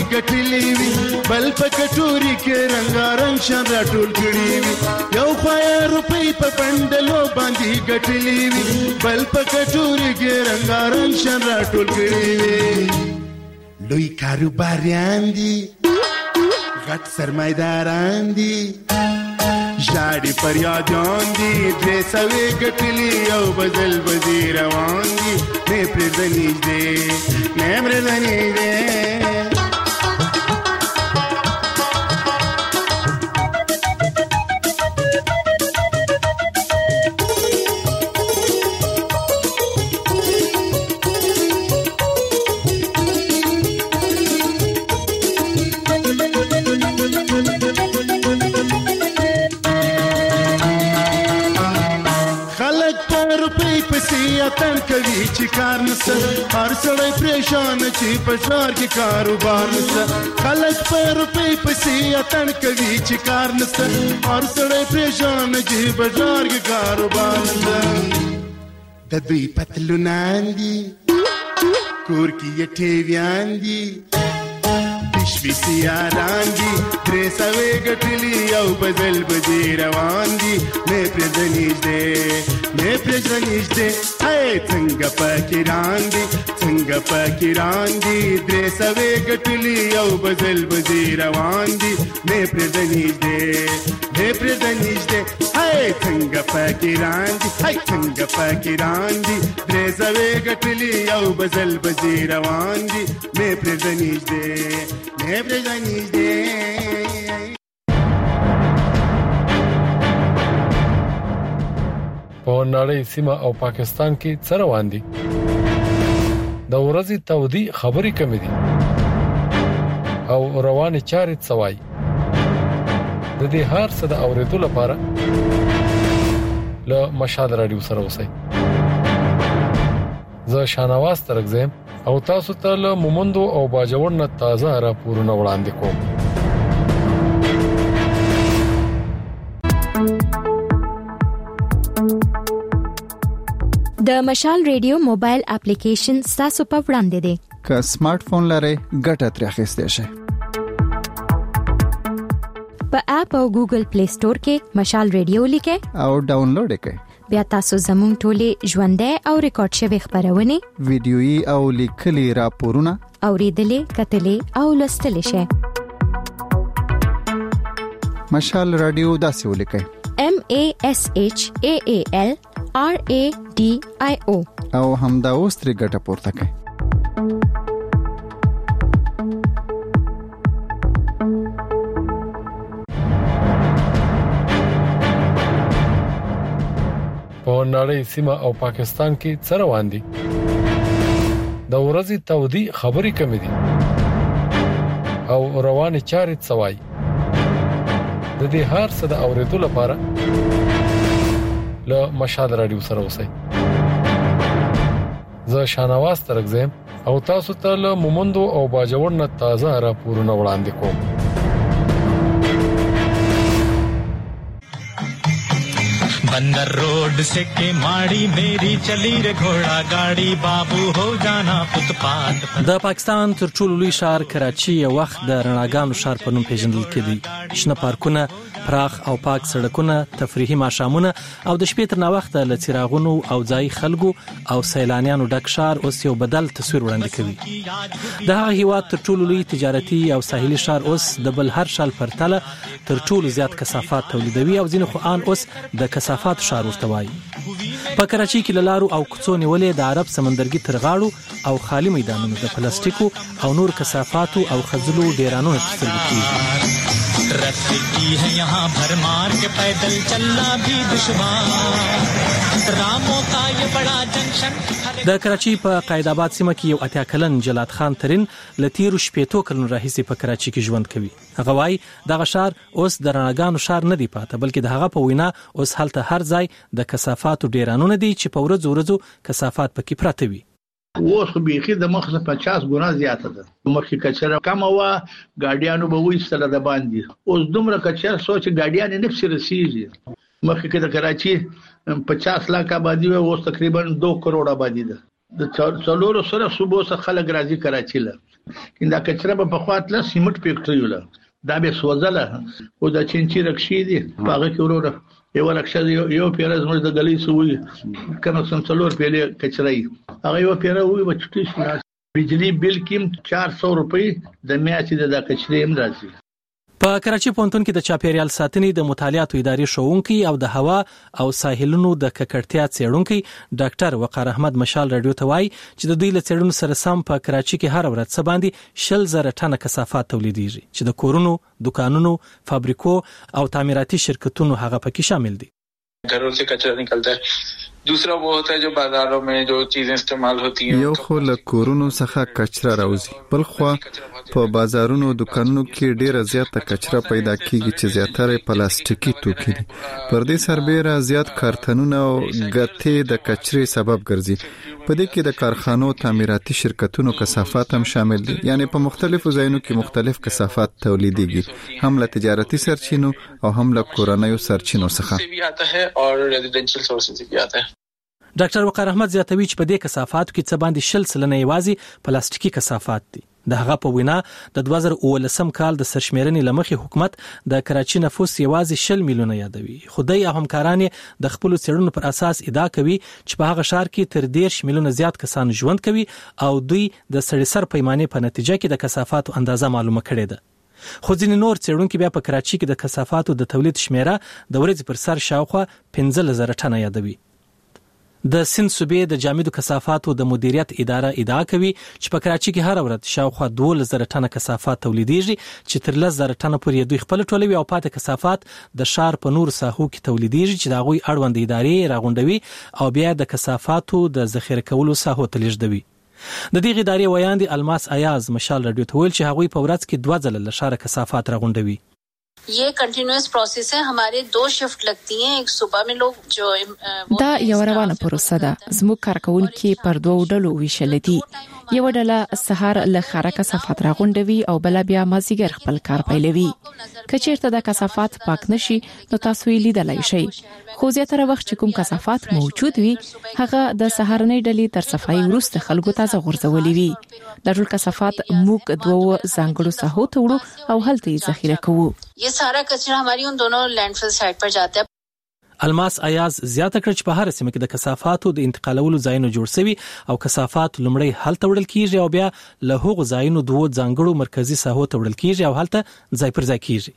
S7: ګټلې وي بل په کټوري کې رنگارنګ شان راټول کړي وي یو خوایا روپۍ په پندلو باندې ګټلې وي بل په کټوري کې رنگارنګ شان راټول کړي وي لوی کاروباریان دي غټ سرمایداران دي ژاړي فریادان دي 300 ګټلي او بدل بدی روان دي نه پرې نږدې تن کوي چې کار نسته هر سړی پریشان چې په ښار کې کاروبار نسته خلک په روپۍ پسې اتڼ کوي چې کار نسته هر سړی پریشان چې په ښار کې کاروبار نسته د دوی پتلونان دي کور کې یې ټیویان دي شپیسیاران دي 300 ګټلي او بدل بدی روان دي مې پرې نږدې څنګه فقیران دي 300 ګټلي او بدل بدی روان دي مې پرې نږدې څنګه فقیران دي 300 ګټلي او بدل بدی روان دي مې پرې نږدې
S12: په نړۍ سیمه او پاکستان کې څه روان دي د ورځې تودي خبري کمې دي او رواني چارې څوای د دې هر څه د اوریدو لپاره له مشال رادیو سره اوسئ زه شانواز ترګزم او تاسو ته له مومندو او باجوړ نه تازه راپورونه وړاندې کوم
S9: د مشال ریډیو موبایل اپلیکیشن تاسو په وړاندې دی
S10: که سمارټ فون لرئ ګټه ترې اخیستئ شئ
S9: په اپ او ګوګل پلی سٹور کې مشال ریډیو لیکئ
S10: او ډاونلوډ یې کړئ
S9: بیا تاسو زموږ ټولې ژوندۍ او ریکارډ شوی خبرونه
S10: ویډیويي او لیکلي راپورونه
S9: اوریدلې کتلې او لوستلې شئ
S10: مشال رادیو داسې ولیکئ
S9: MASHAALRADIO
S10: او همدا اوس ترې ګټه پورته کړئ
S12: په نړۍ سیمه او پاکستان کې څه روان دي د ورځې تودي خبري کمې دي او رواني چارې څوای د دې هر څه د اوریدو لپاره له مشال رادیو سره اوسئ زه شانواز ترګزم او تاسو ته له مومندو او باجوړ نه تازه راپورونه وړاندې کوم
S13: बंदर रोड से के माड़ी मेरी चली रे घोड़ा गाड़ी बाबू हो जाना फुटपाथ
S14: د پاکستان تر ټولو لوی ښار کراچي یو وخت د رڼاګانو ښار په نوم پیژندل کېدی شنه پارکونه پراخ او پاک سړکونه تفریحي ماشامونه او د شپې تر ناوخته ل څراغونو او ځای خلکو او سیلانیانو ډک ښار اوس یو بدل تصویر وړاندې کوي د هغه هیواد تر ټولو لوی تجارتي او ساحلي ښار اوس د بل هر ښار پرتله تر ټولو زیات کثافات تولیدوي او ځینې خو ان اوس د کثافات ښار ورته وایي په کراچي کې لارو او کوڅو نیولې د عرب سمندرګي تر غاړو او خالي میدانونو د پلاستیکو او نور کثافاتو او خځلو ډیرانونو تسترګو کیږي
S13: रस्सी है यहाँ भरमार के पैदल चलना भी दुश्वार रामों का ये बड़ा जंक्शन
S14: د کراچي په قائد آباد سیمه کې یو اتیا کلن جلات خان ترين لتیرو شپېتو کلن راهیسي په کراچي کې ژوند کوي هغه وايي دغه ښار اوس د رڼاګانو ښار نه دی پاته بلکې د هغه په وینا اوس هلته هر ځای د کثافاتو ډیرانونه دي چې په ورځو کثافات پکې پراته وي
S15: اوس بيخي د مخه 50 ګنا زیاته ده مخکې کچره کم وا ګاډیانو به وېستل د باندې اوس دومره کچره سوچ ګاډیان نه نفس رسیږي مخکې د کراچي 50 लाख آبادی اوس تقریبا 2 کروڑ آبادی ده د څلورو سره صوبو څخه خلک راځي کراچي له دا کچره په خواطله سیمټ فیکټری ولا دا به سوځله او د چینچی رکشي دي هغه کې وروره یو رکشه یو پیره زموږ د غلی سوې کنه سم څلور پیله کچرای هغه یو پیره وي بچټی شي بجلی بل کېم 400 روپۍ د میاشتې د کچرې هم راځي.
S14: په کراچي پونتون کې د چاپیریال ساتنې د مطالعاتو ادارې شوونکي او د هوا او ساحلونو د ککړتیا څېړونکي ډاکټر وقار احمد مشال رادیو ته وایي چې د دوی له څېړنو سره سم په کراچي کې هر ورځ څه باندې 60,000 ټنه کثافات تولیدېږي چې د کورونو، دکانونو، فابریکو او تعمیراتي شرکتونو هغه پکې شامل دي.
S16: घरों से कचरा निकलता है. दूसरा वो होता है जो बाजारों में जो चीजें इस्तेमाल होती हैं
S10: یو خو له کورونو څخه کچره راوځي بل خو په بازارونو دکانونو کې ډیره زیاته کچره پیدا کیږي چې زیاتره پلاستیکي توکي دي. پر دې سربېره زیات کارتنونه او ګټې د کچرې سبب ګرځي. په دې کې د کارخانو تعمیراتي شرکتونو کثافات هم شامل دي، یعنی په مختلفو ځایونو کې مختلف کثافات تولیدېږي، هم له تجارتي سرچینو او هم له کورنیو سرچینو څخه
S16: और रेजिडेंशियल सोर्सेज भी आता है.
S14: ډاکټر وقار احمد زیاتوي چې په دې کثافاتو کې څه باندې 60% یوازې پلاستیکي کثافات دي. د هغه په وینا د 2019 کال د سرشمیرنې لمخې حکومت د کراچي نفوس یوازې 60 میلیونه یادوي. خدای او همکاران د خپل څېړنو پر اساس ادعا کوي چې په هغه ښار کې تر 10 میلیونه زیات کسان ژوند کوي او دوی د سړي سر پیمانې په نتیجه کې د کثافاتو اندازه معلومه کړې ده. خو ځینې نور څېړونکي بیا په کراچي کې د کثافاتو د تولید شمیره د ورځې پر سر شاوخوا 15,000 ټنه یادوي. د سند صوبې د جامدو کثافاتو د مدیریت اداره ادعا کوي چې په کراچي کې هر ورځ شاوخوا 12,000 ټنه کثافات تولیدېږي چې تر 10,000 ټنه پورې دوی خپل ټولوي او پاتې کثافات د ښار په نور ساحو کې تولیدېږي چې د هغوی اړوند ادارې راغونډوي او بیا د کثافاتو د ذخیره کولو ساحو ته لیږدوي. د دې ادارې ویاندې الماس ایاز مشال رادیو ته ویل چې هغوی په ورځ کې 2 ځله له ښاره کثافات راغونډوي.
S17: ये कंटिन्यूअस प्रोसेस है. हमारे 2 शिफ्ट लगती हैं. एक सुबह में लोग जो
S18: دا یو روانه پروسه ده. زموږ کارکونکي پر 2 ډلو ویشل دي. یو ډله سهار له ښاره کثافات راغونډوي او بل بیا مازیګر خپل کار پیلوي. کچیرته د کثافات پاک نشي نو تاسو یې لیدلای شئ. خو زیاتره وخت چې کوم کثافات موجود وي هغه د سهارنۍ ډلې تر صفایي وروسته خلکو ته غورځولي وي. د ټول کثافات موږ 2 ځانګړو ساحو ته وړو او هلته یې ذخیره کوو.
S17: ये सारा कचरा हमारी उन दोनों लैंडफिल साइट पर जाता है.
S14: الماس ایاز زیاته کړ چې په هر سیمه کې د کثافاتو د انتقالولو ځایونه جوړ شوي او کثافات لومړی هلته وړل کیږي او بیا له هغو ځایونو 2 ځانګړو مرکزی ساحو ته وړل کیږي او هلته ځای پر ځای کیږي.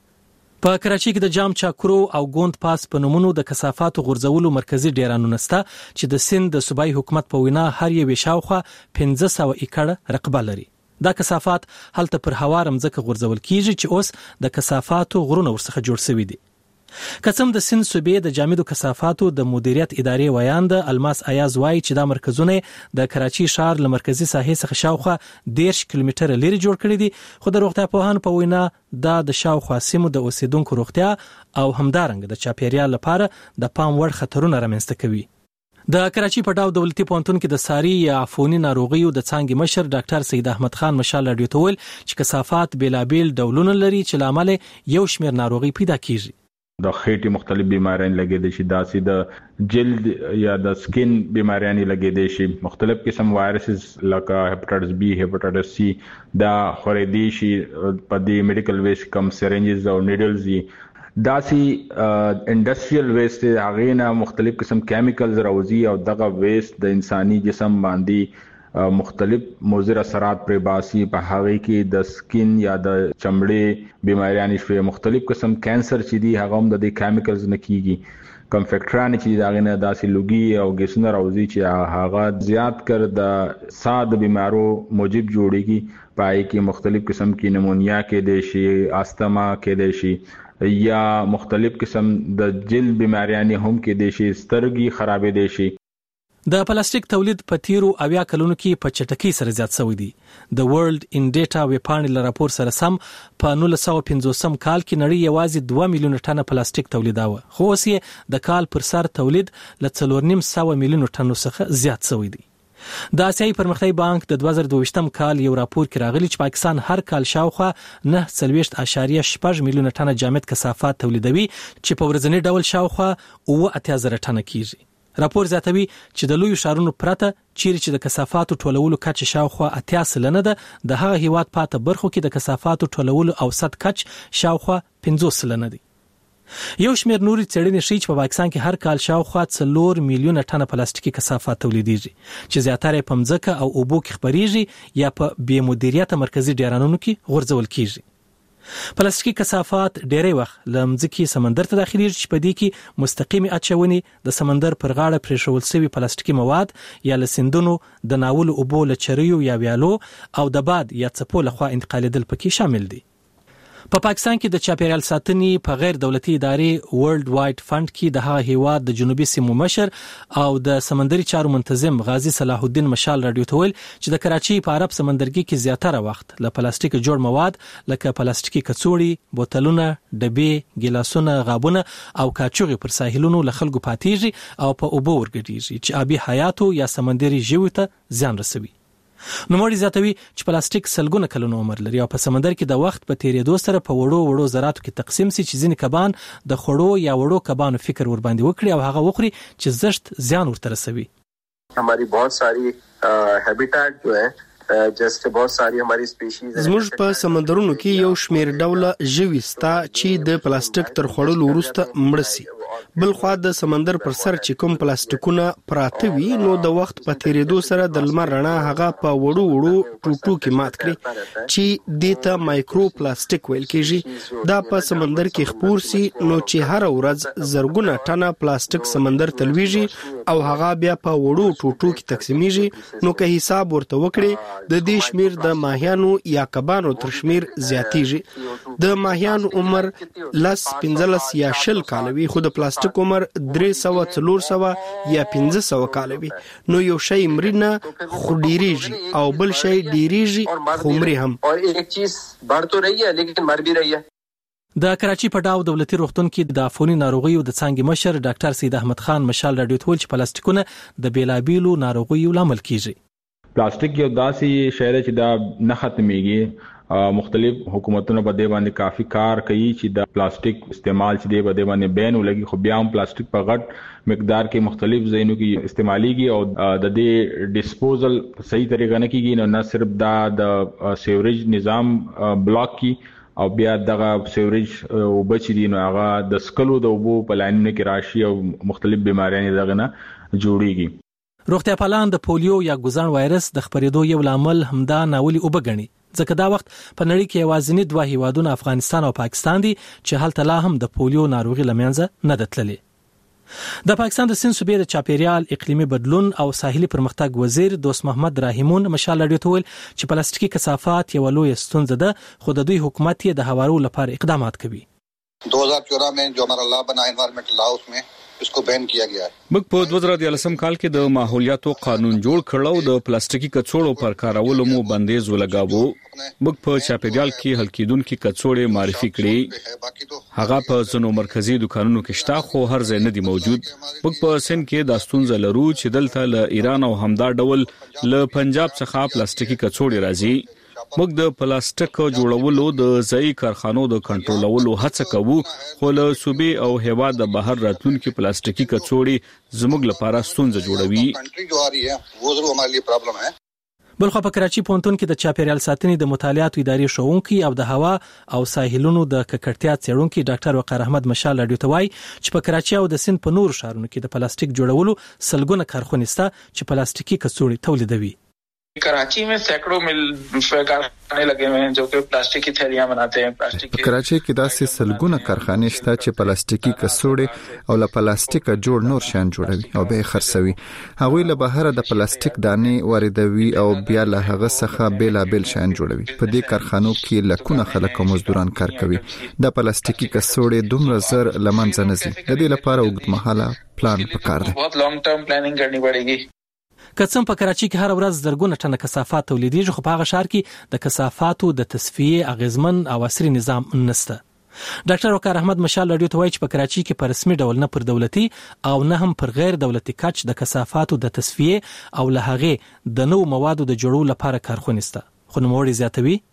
S14: په کراچي کې د جام چاکرو او ګوند پاس په نومونو د کثافاتو غورځولو مرکزی ډیرانونه سته چې د سند د صوبایي حکومت په وینا هر یو شاوخوا 1500 ایکړ رقبه لري. دا کثافات هلته پر هوار مځکه غورځول کیږي چې اوس د کثافاتو غرونه ورڅخه جوړ شوي دي. قسم د سند صوبې د جامدو کثافاتو د مدیریت ادارې ویاند الماس ایاز وایي چې دا مرکزونه د کراچي ښار له مرکزی ساحې څخه شاوخوا 10 کیلومتره لري جوړ کړي دي. خو د روغتیا پوهانو په وینا دا د شاوخوا سیمو د اوسیدونکو روغتیا او همدارنګ د چاپیریال لپاره د پام وړ خطرونه رامنځته کوي. د کراچي په ډاو دولتي پونتون کې د ساري یا عفوني ناروغیو د څانګې مشر ډاکټر سید احمد خان مشال رادیو ته ویل چې کثافات بیلابیل ډولونه لري چې لامل یو شمېر ناروغي پیدا کیږي.
S19: د خېټې مختلف بیماریاں لګیدې شي، داسې د جلد یا د سکین بیماریاں لګیدې شي، مختلف قسم وایرسز لکه هپاتایټس بی، هپاتایټس سی دا خورېدې شي په دې میډیکل ویسټ کم سرنجز او نیډلز داسي انډستریال ویسټ هغه نه مختلف قسم کیمیکلز راوځي او دغه ویسټ د انساني جسم باندې مختلف مضر اثرات پر باسي. په هغه کې د سکین یا د چمړې بیماریاں شوي، مختلف قسم کینسر چې دی هغه هم د دې کیمیکلز نه کیږي. کم فیکټران چې داغه نه داسي لوګي او ګیسونه راوځي چې هغه زیات کر د ساد بیمارو موجب جوړيږي. پای کې مختلف قسم کی نمونیا کې د شي، استما کې د شي یا مختلف قسم د جلد بیماریاں هم کې د شي، سترګي خرابې دي شي.
S14: د پلاستیک تولید په تیرو 80 کلونو کې په چټکۍ سره زیات شوی دی. د ورلد ان ډیټا ویبپاڼې له راپور سره سم په 1950 کال کې نړۍ یوازې 2 میلیون ټنه پلاستیک تولیداوه، خو اوس یې د کال پر سر تولید له 4.5 میلیون ټنو څخه زیات شوی دی. د آسیایي پرمختیايي بانک د 2022 کال یو راپور کې راغلی چې پاکستان هر کال شاوخوا 9.8 میلیون ټنه جامد کثافات تولیدوي چې په ورځنی ډول شاوخوا 8,000 ټنه کیږي. راپور زیاتوي چې د لوی شهرونو پرته چیرې چې د کثافاتو ټولولو کچه شاوخوا 80% ده، د هغه هیواد پاته برخو کې د کثافاتو ټولولو اوسط کچ شاوخوا 50% دی. یو شمېر نوري څېړنې ښیي چې په پاکستان کې هر کال شاوخوا 4 میلیونه ټنه پلاستیکي کثافات تولیدېږي چې زیاتره په مځکه او اوبو کې خپرېږي یا په بې مدیریته مرکزی ډیرانونو کې غورځول کېږي. پلاستیکي کثافات ډېری وخت له مځکې سمندر ته داخليږي چې په دې کې مستقیمي اچونې د سمندر پر غاړه پرېښول شوي پلاستیکي مواد یا له سیندونو د ناولو اوبو له چریو یا ویالو او د باد یا څپو لخوا انتقالېدل پکې شامل دي. په پاکستان کې د چاپیریال ساتنې په غیر دولتي ادارې ورلد وایډ فند کې د هغه هیواد د جنوبي سیمو مشر او د سمندري چارو منتظم غازی صلاح الدین مشال راډیو ته ویل چې د کراچۍ په عرب سمندرګي کې زیاتره وخت له پلاستیک جوړ مواد لکه پلاستیکي کڅوړې، بوتلونه، ډبې، ګیلاسونه، غابونه او کاچوغې پر ساحلونو له خلکو پاتېږي او په اوبو ورګډېږي چې آبي حیاتو یا سمندري ژویو ته زیان رسوي. نوموړي زیاتوي چې پلاستیک سلګونه کلونو عمر لري او په سمندر کې د وخت په تیریدو سره په وړو ذراتو کې تقسیم شي چې ځینې کبان د خړو یا وړو کبانو فکر ور باندې وکړي او هغه وخوري چې زشت زیان ورته رسوي.
S20: हमारी बहुत सारी हैबिटेट जो है जैसे बहुत सारी हमारी स्पीशीज
S21: زموږ په سمندرونو کې یو شمیر ډوله ژوي ستا چې د پلاستیک تر خوړلو وروسته مړ شي. بل خو د سمندر پر سر چې کوم پلاستیکونه پراته وي نو د وخت په تیریدو سره د لمر رڼا هغه په وړو ټوټو کې مات کړي چې دیته مایکرو پلاستیک ویل کېږي. دا په سمندر کې خپور سي نو چې هر ورځ زرګونه ټنه پلاستیک سمندر تلويږي او هغه بیا په وړو ټوټو کې تقسیمیږي. نو که حساب ورته وکړي د دې شمیر د ماهیانو یا کبانو تر شمیر زیاتیږي. د ماهیانو عمر 15 یا 20 کال وي خو د پلاستیک عمر 300 400 یا 1500 کال وي. نو یو شی مرینه خو ډیریږي او بل شی ډیریږي خو مري هم.
S20: اور ایک چیز بڑھ تو رہی ہے لیکن مر بھی رہی ہے.
S14: د کراچۍ په ډاو دولتي روغتون کې د عفوني ناروغیو د څانګې مشر ډاکټر سید احمد خان مشال راډیو ته ویل چې پلاستیکونه د بیلابیلو ناروغیو لامل کیږي.
S19: پلاستیک یو داسې شی دی چې دا نه ختمېږي. مختلف حکومتونو په دې باندې کافي کار کوي چې د پلاستیک استعمال چې دی په دې باندې بین ولګي خو بیا هم پلاستیک په غټ مقدار کې مختلف ځایونو کې استعماليږي او د دې ډیسپوزل صحیح طریقه نه کیږي. نه صرف دا د سیوریج نظام بلاک کی او بیا دغه سیوریج وبچ دي نو هغه د سکلو د وبو په لاینونو کې راشي او مختلف بیماریاں دغه نه جوړيږي.
S14: روغتیا پالان د پولیو یا ګوزان وایرس د خپرېدو یو لامل همدا ناولي وبګني ځکه دا وخت په نړۍ کې یوازینی دوه هیوادونه افغانستان او پاکستان دي چې هلته لا هم د پولیو ناروغي لمنځه نه دتللې. د پاکستان د سند صوبې د چاپیریال اقلیمي بدلون او ساحلي پرمختګ وزیر دوست محمد راهیمون مشال راډیو ته ویل چې پلاستیکي کثافات یو لوی ستونزه ده خو د دوی حکومت یې د هوارو لپاره اقدامات کوي.
S22: 2014 में जो हमारा लॉ बना एनवायरमेंटल लॉ उसमें इसको बैन किया गया है.
S23: موږ په 2013 کال کې د ماحولیاتو قانون جوړ کړو د پلاستیکي کڅوړو پر کارولو مو بندیز ولګاوه. موږ په چاپیریال کې حل کېدونکو کڅوړې معرفي کړې. هغه په ځینو مرکزی دکانونو کې شته خو هر ځای نه دی موجود. موږ په سند کې د ستونزه لرو چې دلته له ایران او همدا ډول له پنجاب څخه پلاستیکي کڅوړې راځي. موږ د پلاستیک جوړولو د ځای کارخانو د کنټرولولو هڅه کوو خو له صوبې او هیواد د بهر راتلونکو پلاستیکي کڅوړې زموږ لپاره ستونزه جوړوي.
S14: بلخو په کراچۍ پونتون کې د چاپیریال ساتنې د مطالعاتو ادارې شوونکي او د هوا او ساحلونو د ککړتیا څېړونکي ډاکټر وقار احمد مشال راډیو ته وایي چې په کراچۍ او د سند په نورو ښارونو کې د پلاستیک جوړولو سلګونه کارخانې شته چې پلاستیکي کڅوړې تولیدوي.
S16: कराची में सैकड़ों मिल कारखाने लगे हुए हैं जो कि प्लास्टिक की थैलियां बनाते हैं. प्लास्टिक
S10: کراچۍ کې داسې سلګونه کارخانې شته چې پلاستیکي کڅوړې او له پلاستیک جوړ نور شیان جوړوي او به خرڅوي. هغوی له بهر د پلاستیک دانې واردوي او بیا له هغه څخه بیلابل شیان جوړوي. په دې کارخانو کې لکونه خلک او مزدوران کار کوي. د پلاستیکي کڅوړې دومره زر لمنځه نه ځي. د دې لپاره اوږدمهاله پلان پکار دی.
S16: बहुत लॉन्ग टर्म प्लानिंग करनी पड़ेगी.
S14: کڅم په کراچۍ کې هر ورځ زرګونه ټنه کثافات تولیدېږي خو په هغه ښار کې د کثافاتو د تصفیې اغیزمن او عصري نظام نشته. ډاکټر وقار احمد مشال راډیو ته وایي چې په کراچۍ کې په رسمي ډول نه پر دولتي او نه هم پر غیر دولتي کچ د کثافاتو د تصفیې او له هغې د نوو موادو د جوړولو لپاره کارخانې شته. خو نوموړي زیاتوي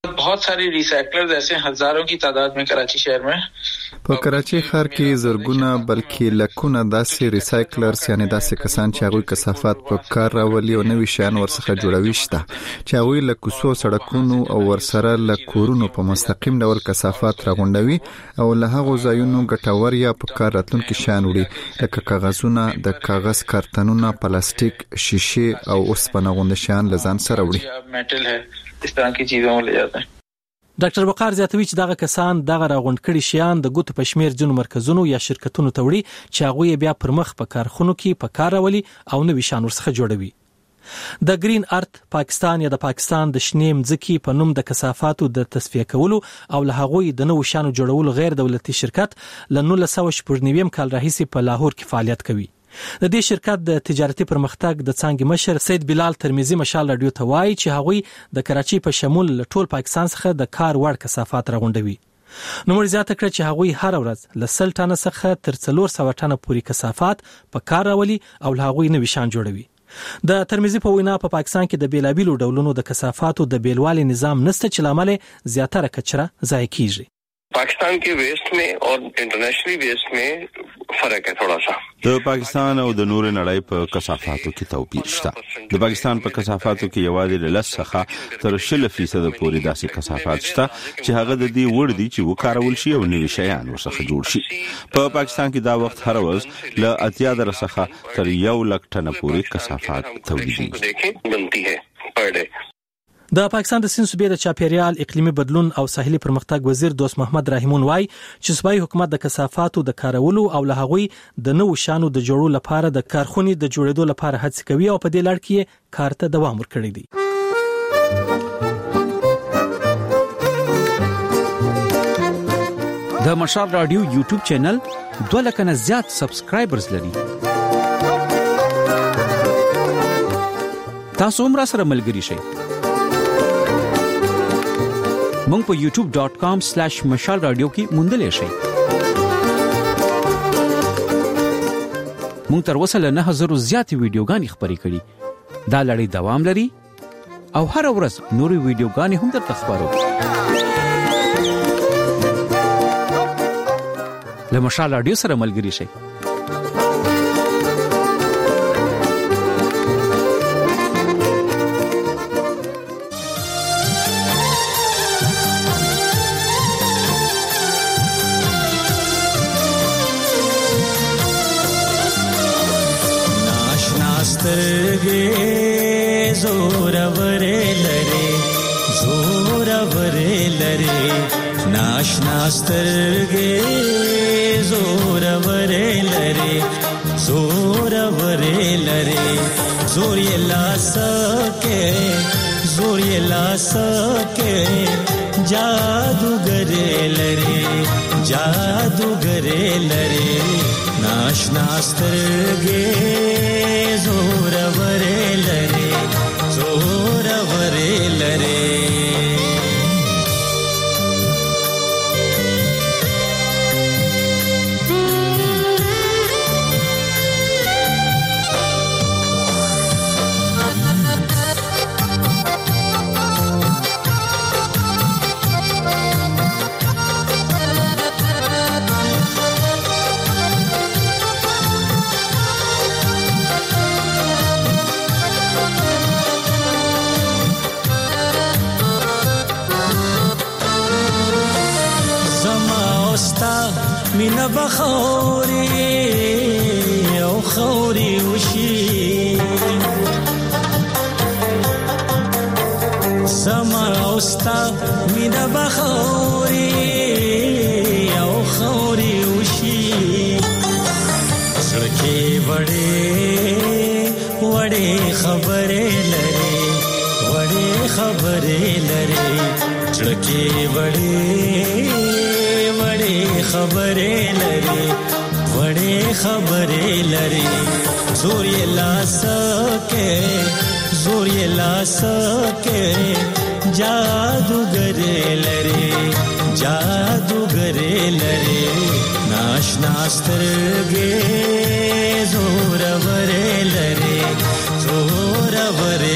S16: बहुत सारी रिसाइकलर्स ऐसे हजारों की तादाद में कराची शहर में
S10: په کراچي ښار کې زرګونه بلکې لکونه داسې ریسایکلرز یعنی داسې کسان چې هغوی کثافات په کار راولي او نوي شیان ورڅخه جوړوي شته چې هغوی له کوڅو سړکونو او ورسره له کورونو په مستقیم ډول کثافات راغونډوي او له هغو ځایونو ګټور یا په کار راتلونکي شیان وړي لکه کاغذونه د کاغذ کارتنونه پلاستیک شیشه او اوسپنه غونډه شیان له ځان سره وړي
S16: मेटल है इस तरह की चीजों ले जाते हैं
S14: ډاکټر وقار زیاتوي چې دغه کسان دغه راغونډ کړي شیان د ګوتو په شمیر ځینو مرکزونو یا شرکتونو ته وړي چې هغه بیا پر مخ په کارخونو کې په کار راولي او نوي شیان ورڅخه جوړوي د گرین ارت پاکستان یا د پاکستان د شنې مځکې په نوم د کثافاتو د تصفیه کولو او له هغوی د نوو شیانو جوړولو غیر دولتي شرکت ل 1990 کال راهیسې په لاهور کې فعالیت کوي د دې شرکت د تجارتي پرمختګ د څنګه مشر سید بلال ترمذی مشال رادیو ته وایي چې هغوی د کراچي په شمول ټول پاکستان څخه د کار وړ کثافات راغونډوي نو مرزيات کړ چې هغوی هر ورځ ل 100 ټنه څخه تر 400 ټنه پورې کثافات په کار راولي او له هغوی نوي شان جوړوي د ترمذی په وینا په پاکستان کې د بیلابیلو ډولونو د کثافاتو د بیلوالي نظام نشته چې لامل زیاتره کچره ضایع کیږي
S1: पाकिस्तान के वेस्ट में और इंटरनेशनली वेस्ट में फर्क है थोड़ा सा
S2: د پاکستان او د نور نړۍ په کثافاتو کې توپیر شته د پاکستان په کثافاتو کې یوازې له 10 څخه تر 0% پورې داسې کثافات شته چې هغه د دې وړ دي چې وکارول شي او نوي شیان ورڅخه جوړ شي په پاکستان کې دا وخت هر ورځ له 80 څخه تر 1 لک ټنه پورې کثافات تولیدېږي
S1: بنتی ہے پر ډے
S14: د پاکستان د سند صوبې د چاپیریال اقلیمي بدلون او ساحلي پرمختګ وزیر دوست محمد رحیمون وای چې صوبایي حکومت د کثافاتو د کارولو او له هغوی د نوو شانو د جوړولو لپاره د کارخونې د جوړېدو لپاره هڅه کوي او په دې لړ کې کار ته دوام ورکړي دي
S4: د مشال رادیو یوټیوب چینل 2 لک نه زیات سبسکرایبرز لري تاسو هم را سره ملګري شئ مونږ په youtube.com/mashal radio کې موندلې شئ مونږ تر اوسه له 9000 زیات ویډیوګانې خبرې کړې دا لړۍ دوام لري او هر ورځ نورې ویډیوګانې هم درته خبرو له مشال رادیو سره ملګري شئ
S13: नाशना स्तरगे जोर वरे लरे जोर वरे लरे जोर ये ला सके जादूगरे लरे नाशना स्तरगे जोर वरे लरे مینا بخوري او خوري وشي سما اوستا مینا بخوري او خوري وشي سړکې وړې خبرې لري سړکې وړې خبرې لري زور یې لا سکے جادوګرې لري ناشنا سترګې زور ورې لري